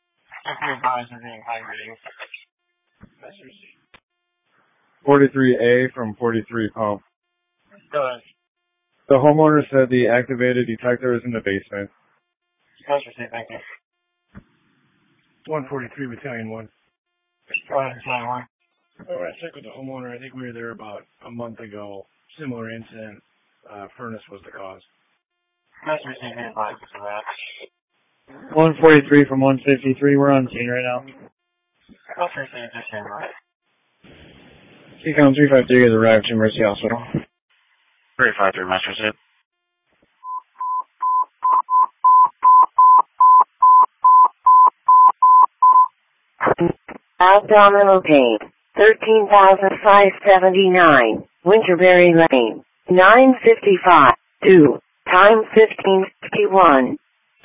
forty-three A from forty-three Pump. Go ahead. The homeowner said the activated detector is in the basement. Master C, thank you. one forty-three Battalion one. Go ahead, Battalion one. Oh, I checked with the homeowner. I think we were there about a month ago. Similar incident. Uh, furnace was the cause. Master C, advise for that. one forty-three from one fifty-three. We're on scene right now. Master C, just stand by. Seacom three five three has arrived to Mercy Hospital. three five three, Master C. Abdominal pain, thirteen thousand five hundred seventy-nine, Winterberry Lane, nine fifty-five, two, time fifteen fifty-one.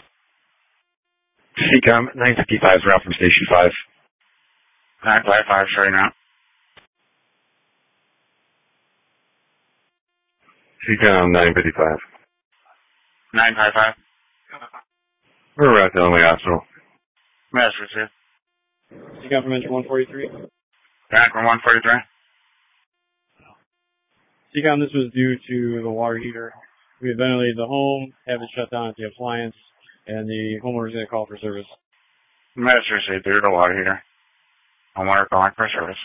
Seacom nine fifty-five is route from Station five. nine five five, show you now. Seacom nine fifty-five. nine five five. We're at the Illinois Hospital. Master C. Seacom from Engine one forty-three. Back from one forty-three. Seacom, this was due to the water heater. We had ventilated the home, have it shut down at the appliance, and the homeowner's going to call for service. Master C, due to the water heater. Homeowner calling for service.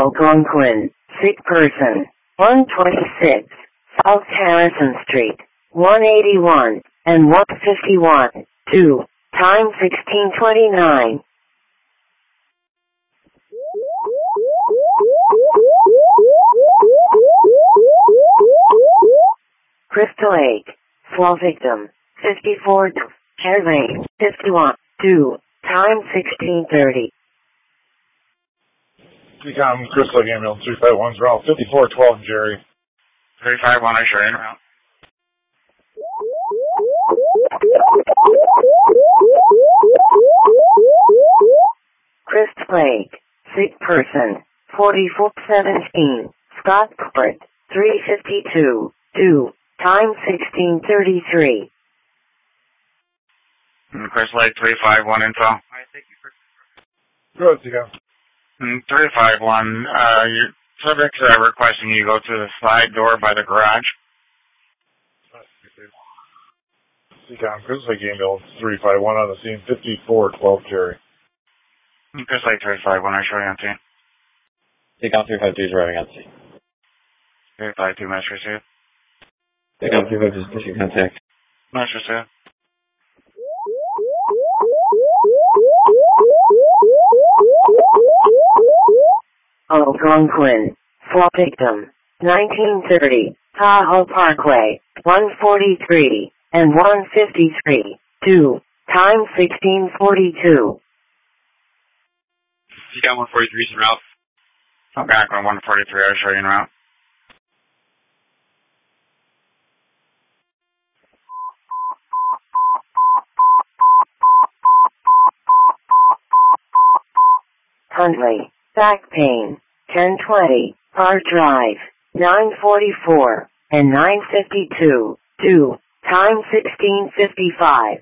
Algonquin, sick person, one twenty-six, South Harrison Street, one eighty-one, and one fifty-one, two, time sixteen twenty-nine. Crystal Lake, fall victim, fifty-four, Cherry Lane, fifty-one, two, time sixteen thirty. Decom Crystal Lake Ambulance three five one's route fifty-four twelve, Jerry. three five one, I show you route. Crystal Lake, sick person, forty-four seventeen, Scott Court, three fifty-two, two, time sixteen thirty-three. Crystal Lake three five one info. Go ahead, Decom. three five one, uh, your subjects are requesting you go to the side door by the garage. Decom Crystal Lake Ambulance three five one on the scene, fifty-four twelve, Jerry. Crystal Lake three five one, I show you on scene. Decom three five two is arriving on scene. three five two, mesh received. Decom three five two is pushing contact. Mesh received. Algonquin, fall victim, nineteen thirty, Tahoe Parkway, one forty-three, and one fifty-three, two, time sixteen forty-two. Decom one forty-three is en route. Algonquin one forty-three, I show you en route. Huntley, back pain, ten twenty, Park Drive, nine forty-four, and nine fifty-two, two, time sixteen fifty-five.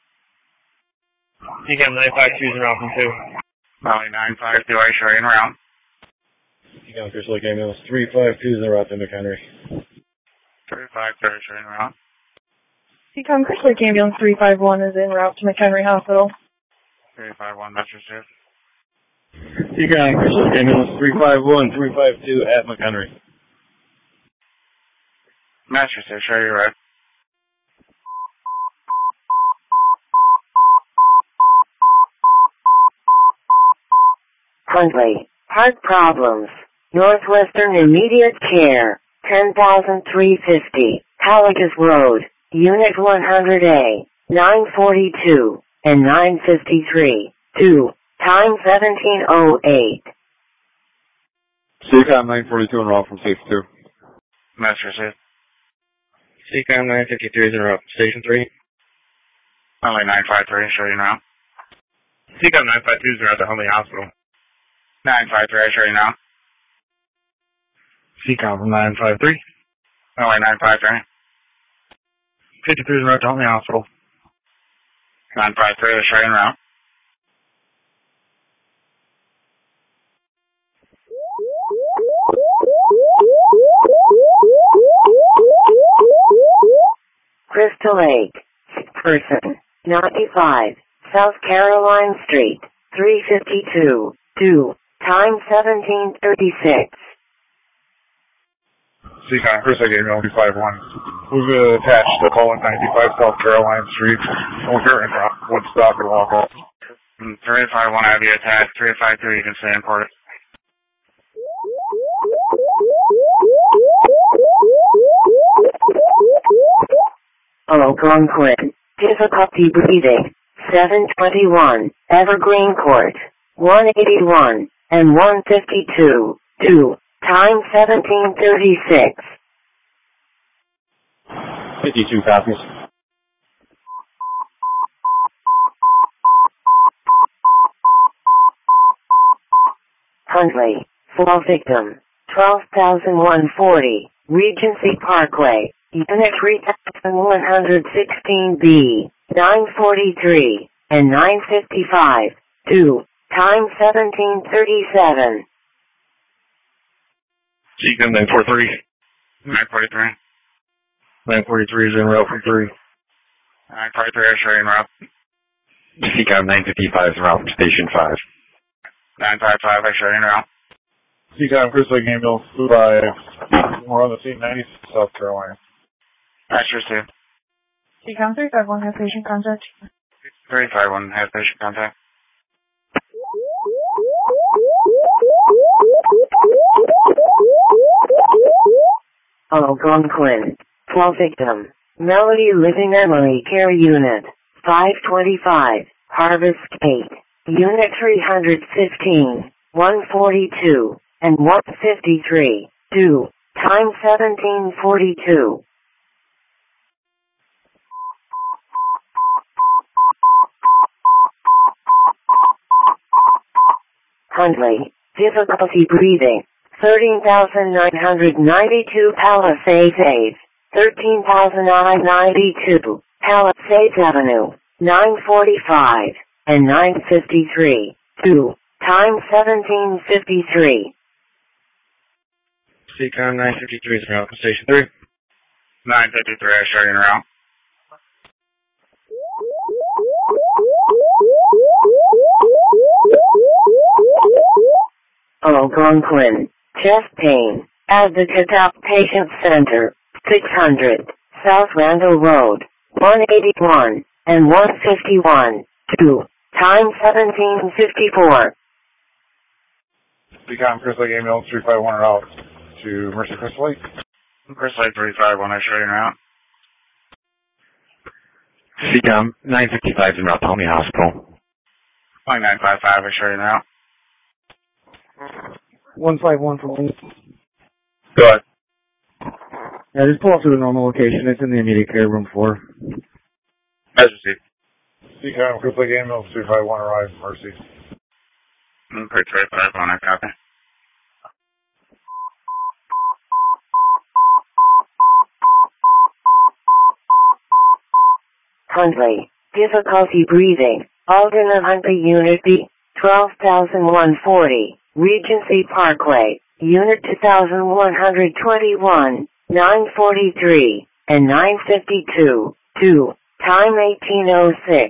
Decom nine five two is en route from two. Molly nine five two, I show you en route. Decom Crystal Lake Ambulance three five two is en route to McHenry. three five two, I show you en route. Decom Crystal Lake Ambulance three five one is en route to McHenry Hospital. three five one, mesh received. Decom Crystal Lake Ambulance three five one, three five two at McHenry. Mesh received, show you right. Huntley, heart problems, Northwestern Immediate Care, ten thousand three hundred fifty, Halligas Road, Unit one hundred A, nine forty-two, and nine fifty-three, two, time seventeen oh eight. Decom nine forty-two en route from Station two. Mesh received. Decom nine fifty-three is en route from Station three. Molly nine five three, show you now. Decom nine five two is en route to Huntley Hospital. nine five three, I show you now. Decom from nine five three. Molly nine five three. fifty-three is en route to Huntley Hospital. nine five three, I show you en route. Crystal Lake, person, ninety-five, South Caroline Street, three fifty-two, two, time seventeen thirty-six. Decom Crystal Lake Ambulance three five one. We've uh, attached the call at ninety-five South Caroline Street. We're here in Woodstock and walk off. three five one, have you attacked. three five two, you can stay in port. Algonquin, difficulty breathing, seven twenty-one, Evergreen Court, one eighty-one, and one fifty-two, two, time seventeen thirty-six. fifty-two copies. Huntley, fall victim, twelve thousand one hundred forty, Regency Parkway, Unit three thousand one hundred sixteen B, nine forty-three, and nine fifty-five, two, time seventeen thirty-seven. Decom nine forty-three. nine forty-three. nine forty-three is en route from three. nine forty-three, I show you en route. Decom nine fifty-five is en route from Station five. nine five five, I show you en route. Decom Crystal Lake Ambulance five. We're on the scene, ninety-six South Carolina. Mesh received. Decom three five one has patient contact. three five one has patient contact. Algonquin. twelve victim. Melody Living Memory Care Unit. five twenty-five. Harvest eight. Unit three fifteen. one forty-two. And one fifty-three. two. Time seventeen forty-two. Huntley. Difficulty breathing. thirteen thousand nine hundred ninety-two Palisades Ave. thirteen thousand nine hundred ninety-two Palisades Avenue. nine forty-five. And nine fifty-three. two. Time seventeen fifty-three. C COM nine fifty-three is route to station three. nine fifty-three, I show you en route. Algonquin. Chest pain. Advocate Outpatient Center. six hundred. South Randall Road. one eighty-one. And one fifty-one. two. Time seventeen fifty-four. C COM Crystal Lake Ambulance three five one out to Mercy Crystal Lake. Crystal Lake three five one, I show you en route. C COM nine fifty-five is en route to Homey Hospital. nine five five, I show you en route. one five one from Lee. Go ahead. Yeah, just pull up to the normal location. It's in the immediate care room four. As received. C COM Crystal Lake Ambulance three five one arrived, Mercy. Okay, three five one, I copy. Huntley. Difficulty breathing. Alden of Huntley Unit B. twelve thousand one hundred forty. Regency Parkway. Unit two thousand one hundred twenty-one. nine forty-three. And nine fifty-two. two. Time eighteen oh six.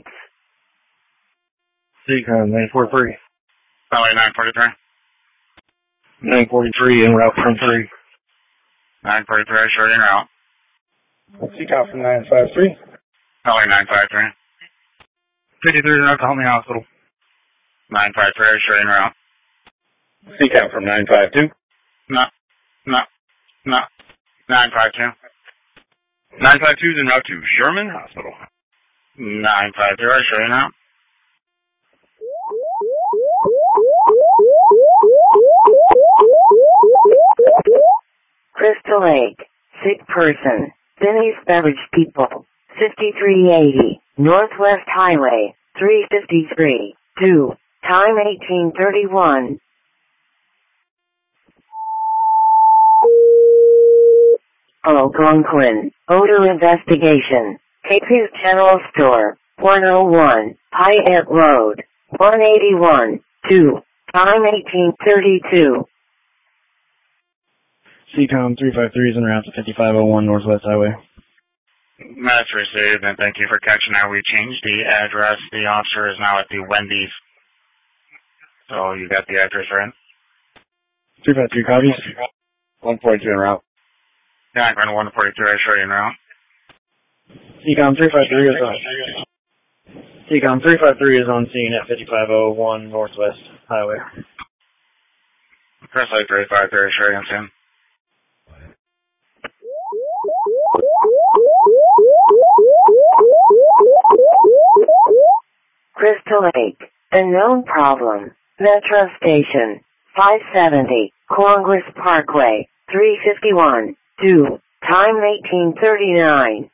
C COM nine forty-three. Valley nine forty-three. nine forty-three en route from three. nine forty-three, I show you en route. C COM from nine five three. Valley nine five three. fifty-three en route to Homey Hospital. nine five three, I show you en route. C COM from nine five two. No, no, no. nine five two. nine five two is en route to Sherman Hospital. nine five two, I show you now. Crystal Lake. Sick person. Denny's Beverage People. fifty-three eighty. Northwest Highway. three fifty-three. two. Time eighteen thirty-one. Algonquin. Odor investigation. K P's General Store. one oh one. Hyatt Road. one eighty-one. two. Time eighteen thirty-two. C COM three five three is en route to fifty-five oh one Northwest Highway. That's received, and thank you for catching that. We changed the address. The officer is now at the Wendy's. So you got the address right? three five three copies. one forty-two en route. Yeah, I'm going to one forty-two, I show you now. C COM three five three is on. C COM three five three is on scene at fifty-five oh one Northwest Highway. Press like three five three, I show you soon. Crystal Lake. Unknown problem. Metro Station. five seventy. Congress Parkway. three fifty-one. two. Time eighteen thirty-nine.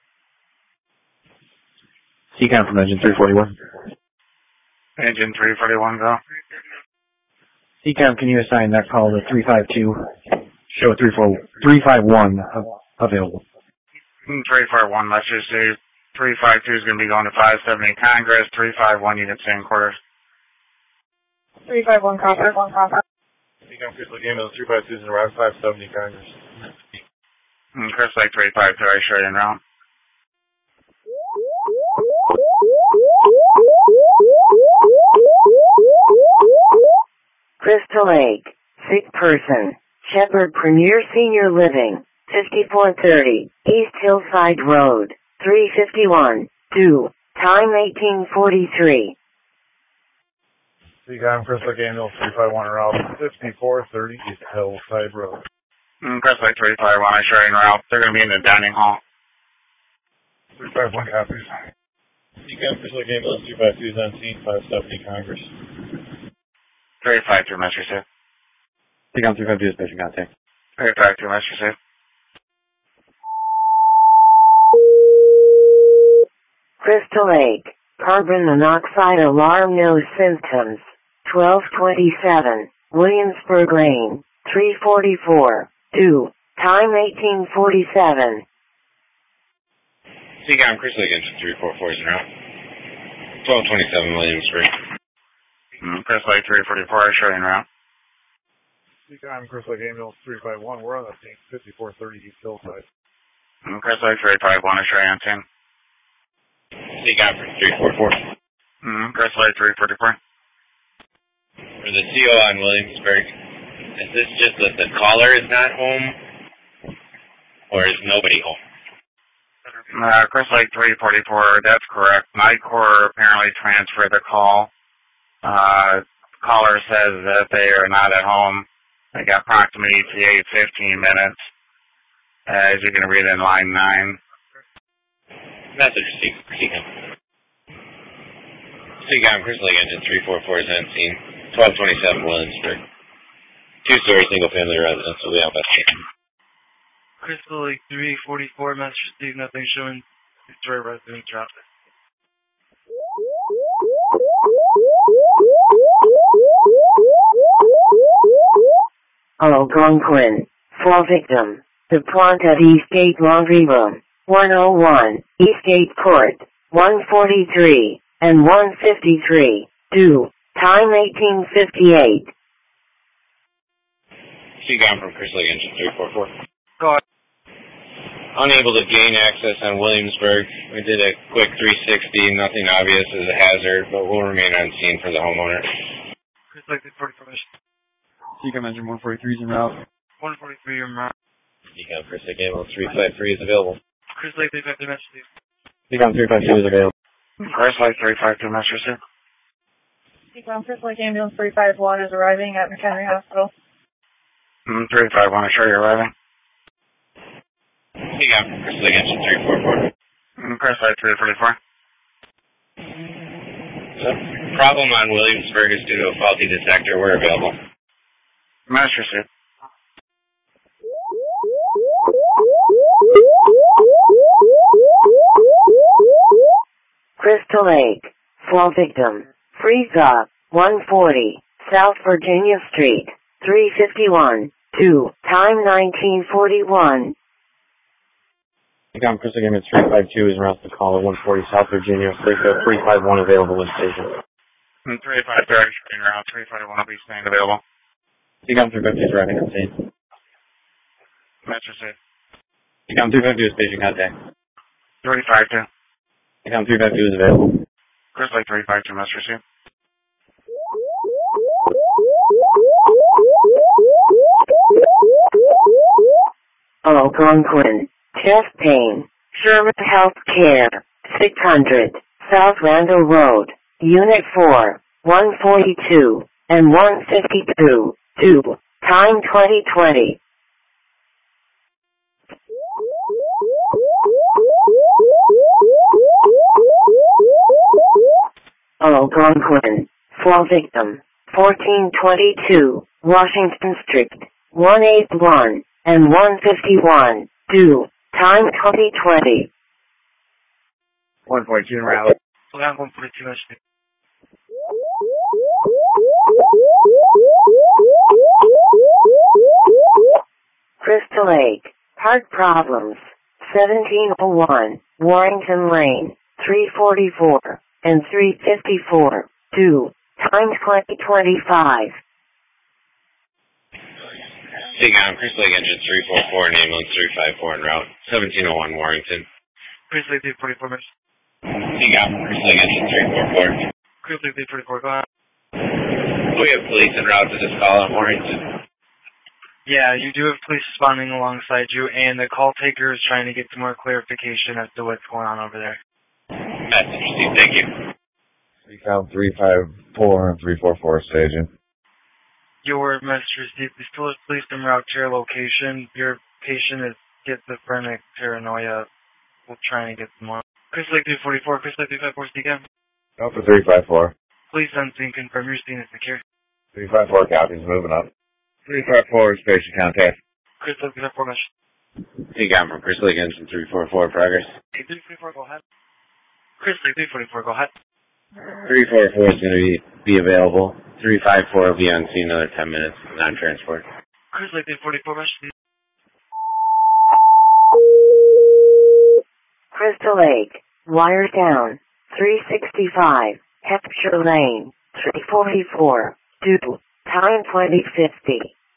C COM from engine three forty-one. Engine three forty-one, go. C COM, can you assign that call to three five two? Show three four three five one available. three four one, let's just say three five two is going to be going to five seventy Congress, three five one unit same quarters. three five one copy. one copy. C COM Crystal Lake Ambulance three five two is around five seventy Congress. Mm, Chris Lake three five two, I show you en route. Crystal Lake. Sick person. Shepherd Premier Senior Living. fifty-four thirty. East Hillside Road. three fifty-one, two, time eighteen forty-three. Seacom Crystal Lake Ambulance three five one route fifty-four thirty East Hillside Road. Mm, Crystal Lake three five one, I show you en route. They're going to be in the dining hall. three five one copies. Seacom Crystal Lake Ambulance two five two is on scene, five seventy Congress. three five two, Mister Sue. Seacom three five two is patient contact. three five two, Mister Sue. Crystal Lake, carbon monoxide alarm, no symptoms. twelve twenty-seven, Williamsburg Lane, three forty-four, two, time eighteen forty-seven. Seacom Crystal Lake Engine three four four is en route. twelve twenty-seven Williamsburg. Mm, Crystal Lake three forty-four, I show you en route. Seacom Crystal Lake Ambulance three five one, we're on the scene, fifty-four thirty East Hillside. Mm, Crystal Lake three five one, I show you on scene. Seacom three four four. Mm, Crystal Lake three forty-four. For the C O on Williamsburg, is this just that the caller is not home, or is nobody home? Uh, Crystal Lake three forty-four, that's correct. NICOR apparently transferred the call. Uh, caller says that they are not at home. They got proximity E T A fifteen minutes, as you can read in line nine. Message Seacom. Seacom Crystal Lake Engine three four four is on scene, twelve twenty-seven Williamsburg. Two-story single-family residence will be out by station. Crystal Lake three forty-four, Master Steve, nothing showing Detroit resident traffic. Algonquin, for victim, the plant at Eastgate Laundry Room, one oh one, Eastgate Court, one forty-three, and one fifty-three, two, time eighteen fifty-eight. Seacom from Crystal Lake Engine three four four. Go ahead. Unable to gain access on Williamsburg. We did a quick three sixty, nothing obvious as a hazard, but we'll remain on scene for the homeowner. Crystal Lake three forty-four. Seacom Engine one forty-three is en route. one forty-three, en route. Seacom Crystal Lake Ambulance three five three is available. Crystal Lake three five two, Master Steve. Seacom three five two is available. Crystal Lake three five two, Mister Sue. Seacom Crystal Lake Ambulance three five one is arriving at McHenry Hospital. Mm, three five one, I show you arriving. Seacom Crystal Lake Engine three four four. Mm, Crystal Lake three forty-four. The problem on Williamsburg is due to a faulty detector. We're available. Master Sue. Crystal Lake, for victim, freeze up, one forty, South Virginia Street, three fifty-one, two, time nineteen forty-one. Seacom Crystal Lake Ambulance three five two is en route to caller one forty South Virginia, three five one available in station. Mm, three five two, I show you around. three five one will be staying available. Seacom three five two is arriving on scene. Master Sue. Seacom three five two is patient contact. three five two. Seacom three five two is available. Crystal Lake three five two, Mister Sue. Algonquin, chest pain, Sherman Health Care, six hundred, South Randall Road, Unit four, one forty-two, and one fifty-two, two, time twenty twenty. Algonquin, for victim, fourteen twenty-two, Washington Street, one eighty-one, and one fifty-one, two, time twenty twenty. one forty-two en route. Algonquin one forty-two, Master Steve. Crystal Lake, heart problems, seventeen oh one, Warrington Lane, three forty-four, and three fifty-four, two, time twenty twenty-five. Seacom Crystal Lake Engine three four four and ambulance three five four en route, seventeen oh one Warrington. Crystal Lake three forty-four, Master Steve. Seacom Crystal Lake Engine three four four. Crystal Lake three forty-four, go ahead. We have police en route to this call on Warrington. Yeah, you do have police responding alongside you, and the call taker is trying to get some more clarification as to what's going on over there. That's interesting. Thank you. Recount three five four and three four four staging. Your message received. We still have police en route to your location. Your patient is schizophrenic paranoia. We'll try and get some more. Chris Lake three forty-four, Chris Lake three five four, C C A M. Go for three five four. Police on scene, confirm your scene is secure. three five four copies, moving up. three five four is patient contact. Chris Lake three five four, mesh. You got from Chris Lake Engine three four four, progress. three forty-four, go ahead. Chris Lake three forty-four, go ahead. three four four is going to be, be available. three five four will be on scene another ten minutes, non-transport. Chris Lake three forty-four, mesh. Crystal Lake, wire down, three sixty-five, Hampshire Lane, three forty-four, due, time twenty fifty.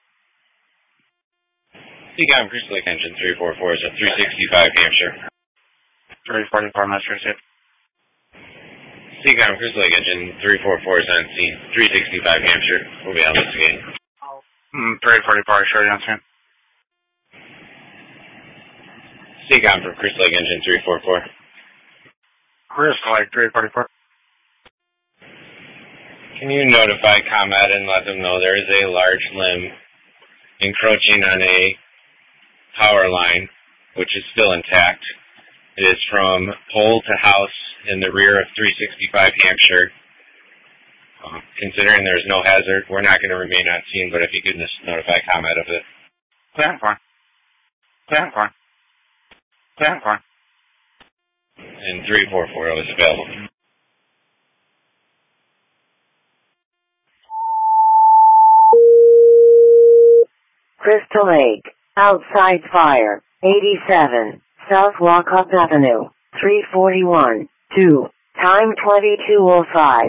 You got Chris Lake Engine three four four is at three sixty-five Hampshire. three forty-four, Master Ship. You got Chris Lake Engine three four four is on scene, three sixty-five Hampshire. We'll be on this again. Mm, three forty-four, sure, on scene. You got from Chris Lake Engine three four four. Chris Lake three forty-four. Can you notify ComEd and let them know there is a large limb encroaching on a power line, which is still intact. It is from pole to house in the rear of three sixty-five Hampshire. Um, considering there's no hazard, we're not going to remain on scene, but if you could just notify ComEd of it. Plan for. Plan for. Plan for. And three four four is available. Crystal Lake, outside fire, eighty-seven, South Walkup Avenue, three forty-one, two, time twenty-two oh five.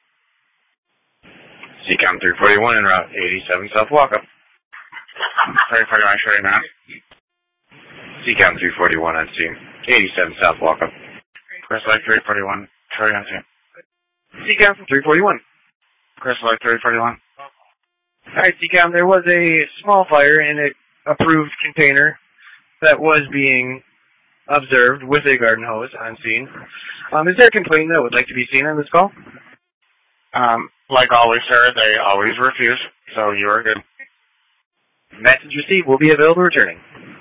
C COM three forty-one en route, eighty-seven South Walkup. three forty-one, sure, man. C COM three forty-one on scene, eighty-seven South Walkup. Chris Lake three forty-one, sure, on scene. C COM three forty-one. Chris Lake three forty-one. Alright, C COM, there was a small fire in an approved container that was being observed with a garden hose on scene. Um, is there a complaint that would like to be seen on this call? Um, like always, sir, they always refuse, so you are good. Message received will be available returning.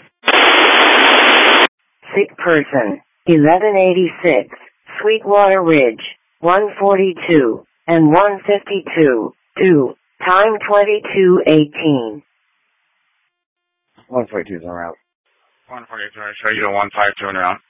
Sick person, eleven eighty-six, Sweetwater Ridge, one forty-two, and one fifty-two, due, time twenty-two eighteen. one forty-two is en route. one forty-two, I show you to one five two en route.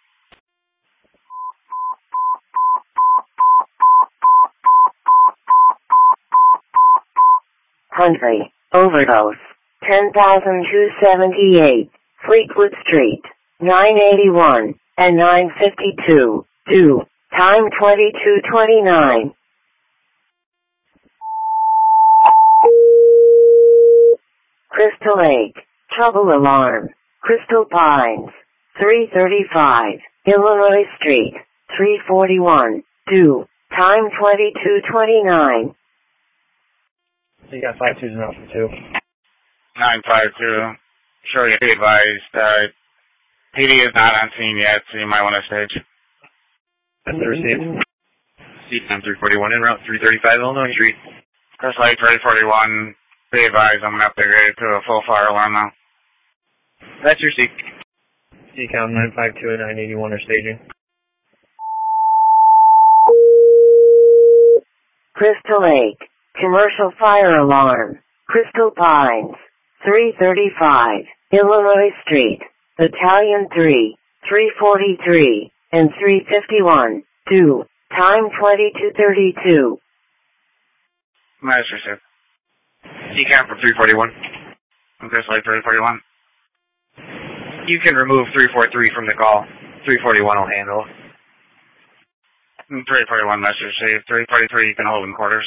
Huntly, overdose, ten thousand two seventy-eight, Fleetwood Street, nine eighty-one, and nine fifty-two, due, time twenty-two twenty-nine. Crystal Lake, trouble alarm, Crystal Pines, three thirty-five, Illinois Street, three forty-one, due, time twenty-two twenty-nine. So you got five twos and out for two. nine five two, sure, you advised, uh, P D is not on scene yet, so you might want to stage. That's the receipt. C COM three forty-one en route, three thirty-five Illinois Street. Chris Lake three forty-one, be advised, I'm going to upgrade it to a full fire alarm now. That's your seat. C COM nine five two and nine eighty-one are staging. Crystal Lake, commercial fire alarm, Crystal Pines, three thirty-five, Illinois Street, Battalion three, three forty-three, and three fifty-one, due, time twenty-two thirty-two. Master Ship. C COM from three forty-one. I'm Chris Lake three forty-one. You can remove three forty-three from the call. three forty-one will handle. three forty-one, Master Ship. three forty-three, you can hold in quarters.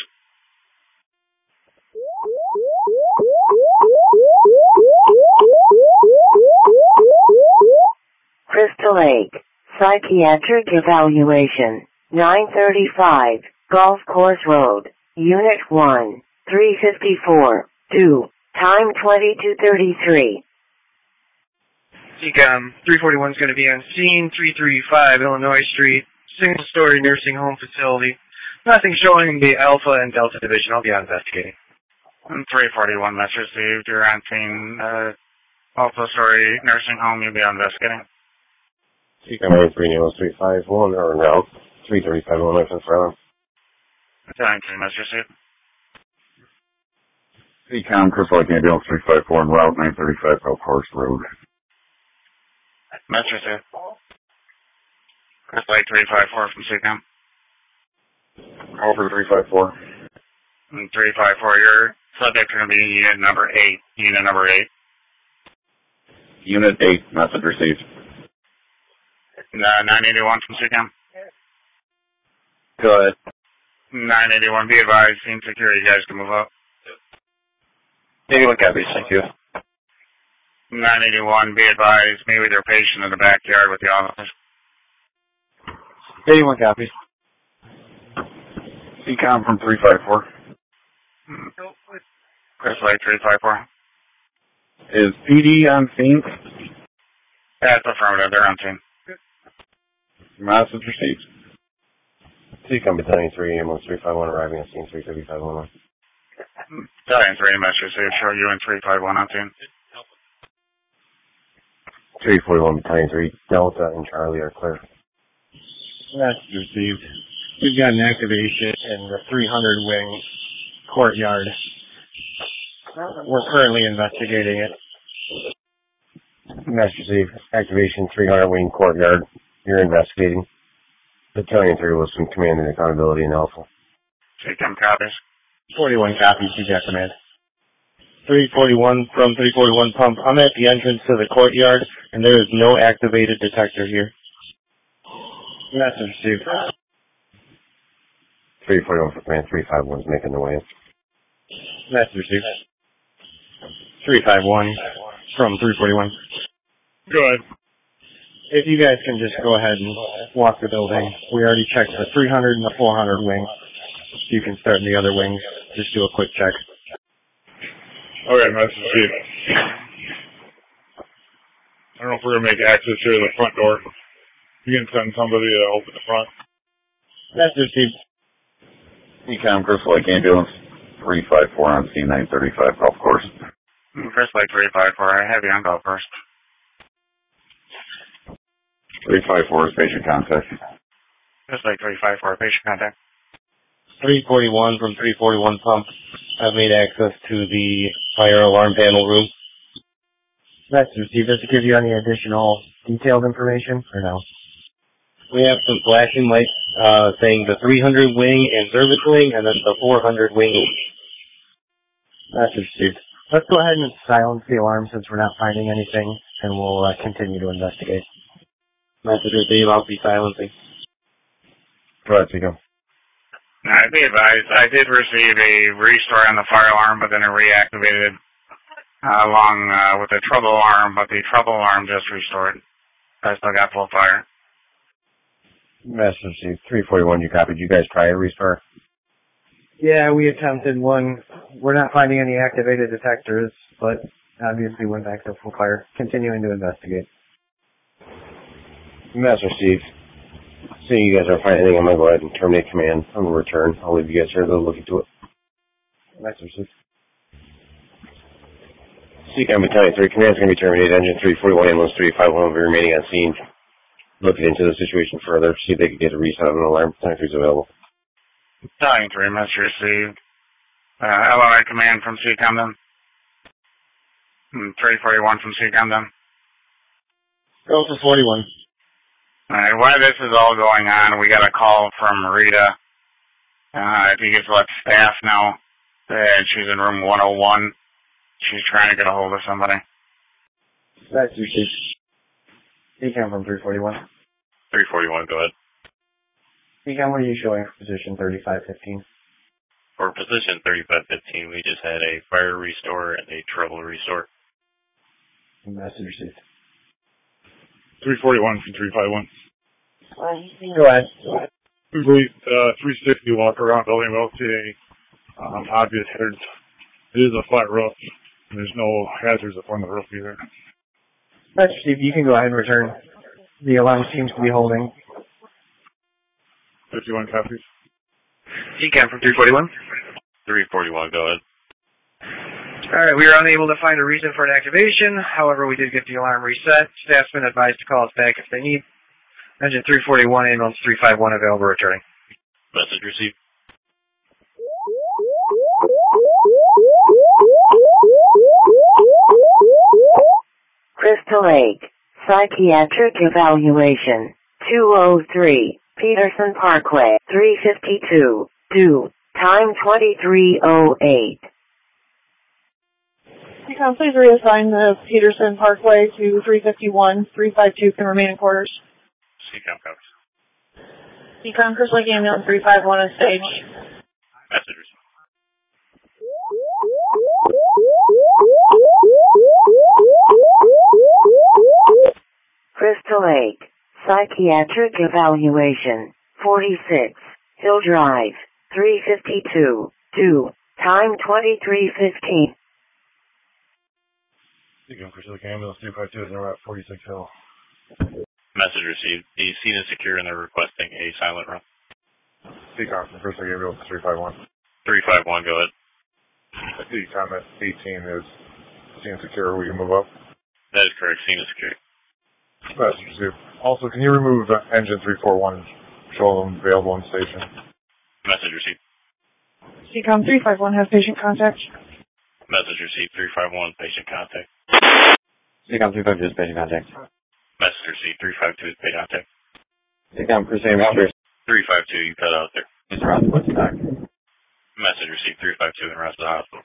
Crystal Lake, psychiatric evaluation, nine thirty-five, Golf Course Road, Unit one, three fifty-four, due, Time twenty-two thirty-three. Seacom three forty-one is going to be on scene, three thirty-five Illinois Street, single-story nursing home facility. Nothing showing the Alpha and Delta division. I'll be on investigating. three forty-one, that's received. You're on scene, uh, multi-story nursing home. You'll be on investigating. Seacom three Nilo three five one, or no, three thirty-five Illinois from Fire Alarm. Time three, that's received. Seacom, Crystal Lake Ambulance three five four on Route nine thirty-five Elk Horse Road. That's received. Crystal Lake three five four from Seacom. Over three five four. three five four, your subject going to be unit number eight. Unit number eight. Unit eight, message received. Uh, nine eighty-one from Seacom. Go ahead. nine eighty-one, be advised, scene security, you guys can move up. eighty-one copies, thank you. nine eighty-one, be advised, meet with your patient in the backyard with the officers. eighty-one copies. Seacom from three five four. Crystal Lake three five four. Is P D on scene? That's affirmative, they're on scene. Message received. Seacom Battalion three, ambulance three five one, arriving on scene, three thirty-five Illinois. Battalion three, message received, show you in three five one on scene. three forty-one Battalion three, Delta and Charlie are clear. Message received. We've got an activation in the three hundred wing courtyard. We're currently investigating it. Message received. Activation three hundred wing courtyard. You're investigating. Battalion three was from command and accountability in Alpha. Seacom copies. forty-one copies, you got command. three forty-one from three forty-one pump. I'm at the entrance to the courtyard, and there is no activated detector here. Message received. three forty-one for command, three five one is making the way. Message received. three five one from three forty-one. Good. If you guys can just go ahead and walk the building. We already checked the three hundred and the four hundred wing. You can start in the other wings. Just do a quick check. Okay, message received. I don't know if we're going to make access here to the front door. You can send somebody to open the front. Message received. Seacom, Crystal Lake Ambulance three five four on scene, nine thirty-five Golf Course. Crystal Lake three five four, I have you on golf first. three five four is patient contact. Crystal Lake three five four, patient contact. three forty-one from three forty-one pump. I've made access to the fire alarm panel room. Message received. Does it give you any additional detailed information or no? We have some flashing lights uh, saying the three hundred wing and service wing, and then the four hundred wing. Message received. Let's go ahead and silence the alarm since we're not finding anything, and we'll uh, continue to investigate. Message received. I'll be silencing. Go ahead, Seacom. I'd be advised, I did receive a restore on the fire alarm, but then it reactivated uh, along uh, with the trouble alarm, but the trouble alarm just restored. I still got full fire. Message received. three forty-one, you copied. You guys try a restore? Yeah, we attempted one. We're not finding any activated detectors, but obviously went back to full fire. Continuing to investigate. Message received. Seeing you guys aren't finding anything, I'm going to go ahead and terminate command. I'm going to return. I'll leave you guys here to go look into it. Message received. Seacom Battalion three, command's going to be terminated. Engine three forty-one, ambulance three five one will be remaining on scene. Looking into the situation further, see if they can get a reset of an alarm. Battalion three is available. Battalion three, message received. Uh, L O I command from Seacom then. three forty-one from Seacom then. Go for forty-one. Alright, while this is all going on, we got a call from Rita. Uh, if you could let staff know that she's in room one oh one. She's trying to get a hold of somebody. That's your chief. Seacom from three forty-one. three forty-one, go ahead. Seacom, what are you showing for position thirty-five fifteen? For position thirty-five fifteen, we just had a fire restore and a trouble restore. Message received. three forty-one from three five one. Go ahead. Complete uh, three sixty walk around building. We'll see a um, obvious hazard. It is a flat roof. There's no hazards up on the roof either. That's Steve. You can go ahead and return. The alarm seems to be holding. fifty-one copies. C CAM from three forty-one. three forty-one, go ahead. Alright, we were unable to find a reason for an activation. However, we did get the alarm reset. Staff's been advised to call us back if they need. Engine three forty-one, ambulance three five one available returning. Message received. Crystal Lake, psychiatric evaluation, two oh three, Peterson Parkway, three fifty-two, due, time twenty-three oh eight. C COM, please reassign the Peterson Parkway to three fifty-one. three five two can remain in quarters. C CAM copies. C COM, Crystal Lake ambulance three five one on stage. Message received. Crystal Lake, psychiatric evaluation, forty-six, Hill Drive, three fifty-two, due, time twenty-three fifteen. C CAM, Crystal Lake ambulance three five two is now at forty-six Hill. Message received. The scene is secure and they're requesting a silent run. C COM from Crystal Lake ambulance three five one. three five one, go ahead. C COM at eighteen is scene secure. We can move up. That is correct. Scene is secure. Message received. Also, can you remove uh, engine three four one? Show them available on station. Message received. C COM three five one has patient contact. Message received. three five one, patient contact. C COM three five two is patient contact. Message received. three five two is patient contact. C COM Crystal Lake ambulance. three five two, you cut out there. It's around the Woodstock. Message received. three five two, and rest of the hospital.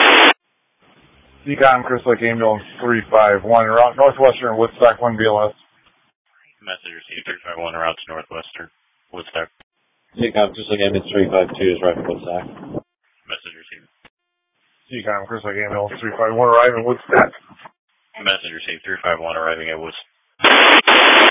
C COM Crystal Lake ambulance three five one, around Northwestern Woodstock one B L S. Message received. three five one, route to Northwestern Woodstock. C COM Crystal Lake ambulance three five two is right for Woodstock. Message received. C COM Crystal Lake ambulance three five one arriving Woodstock. Message received. three five one arriving at Woodstock.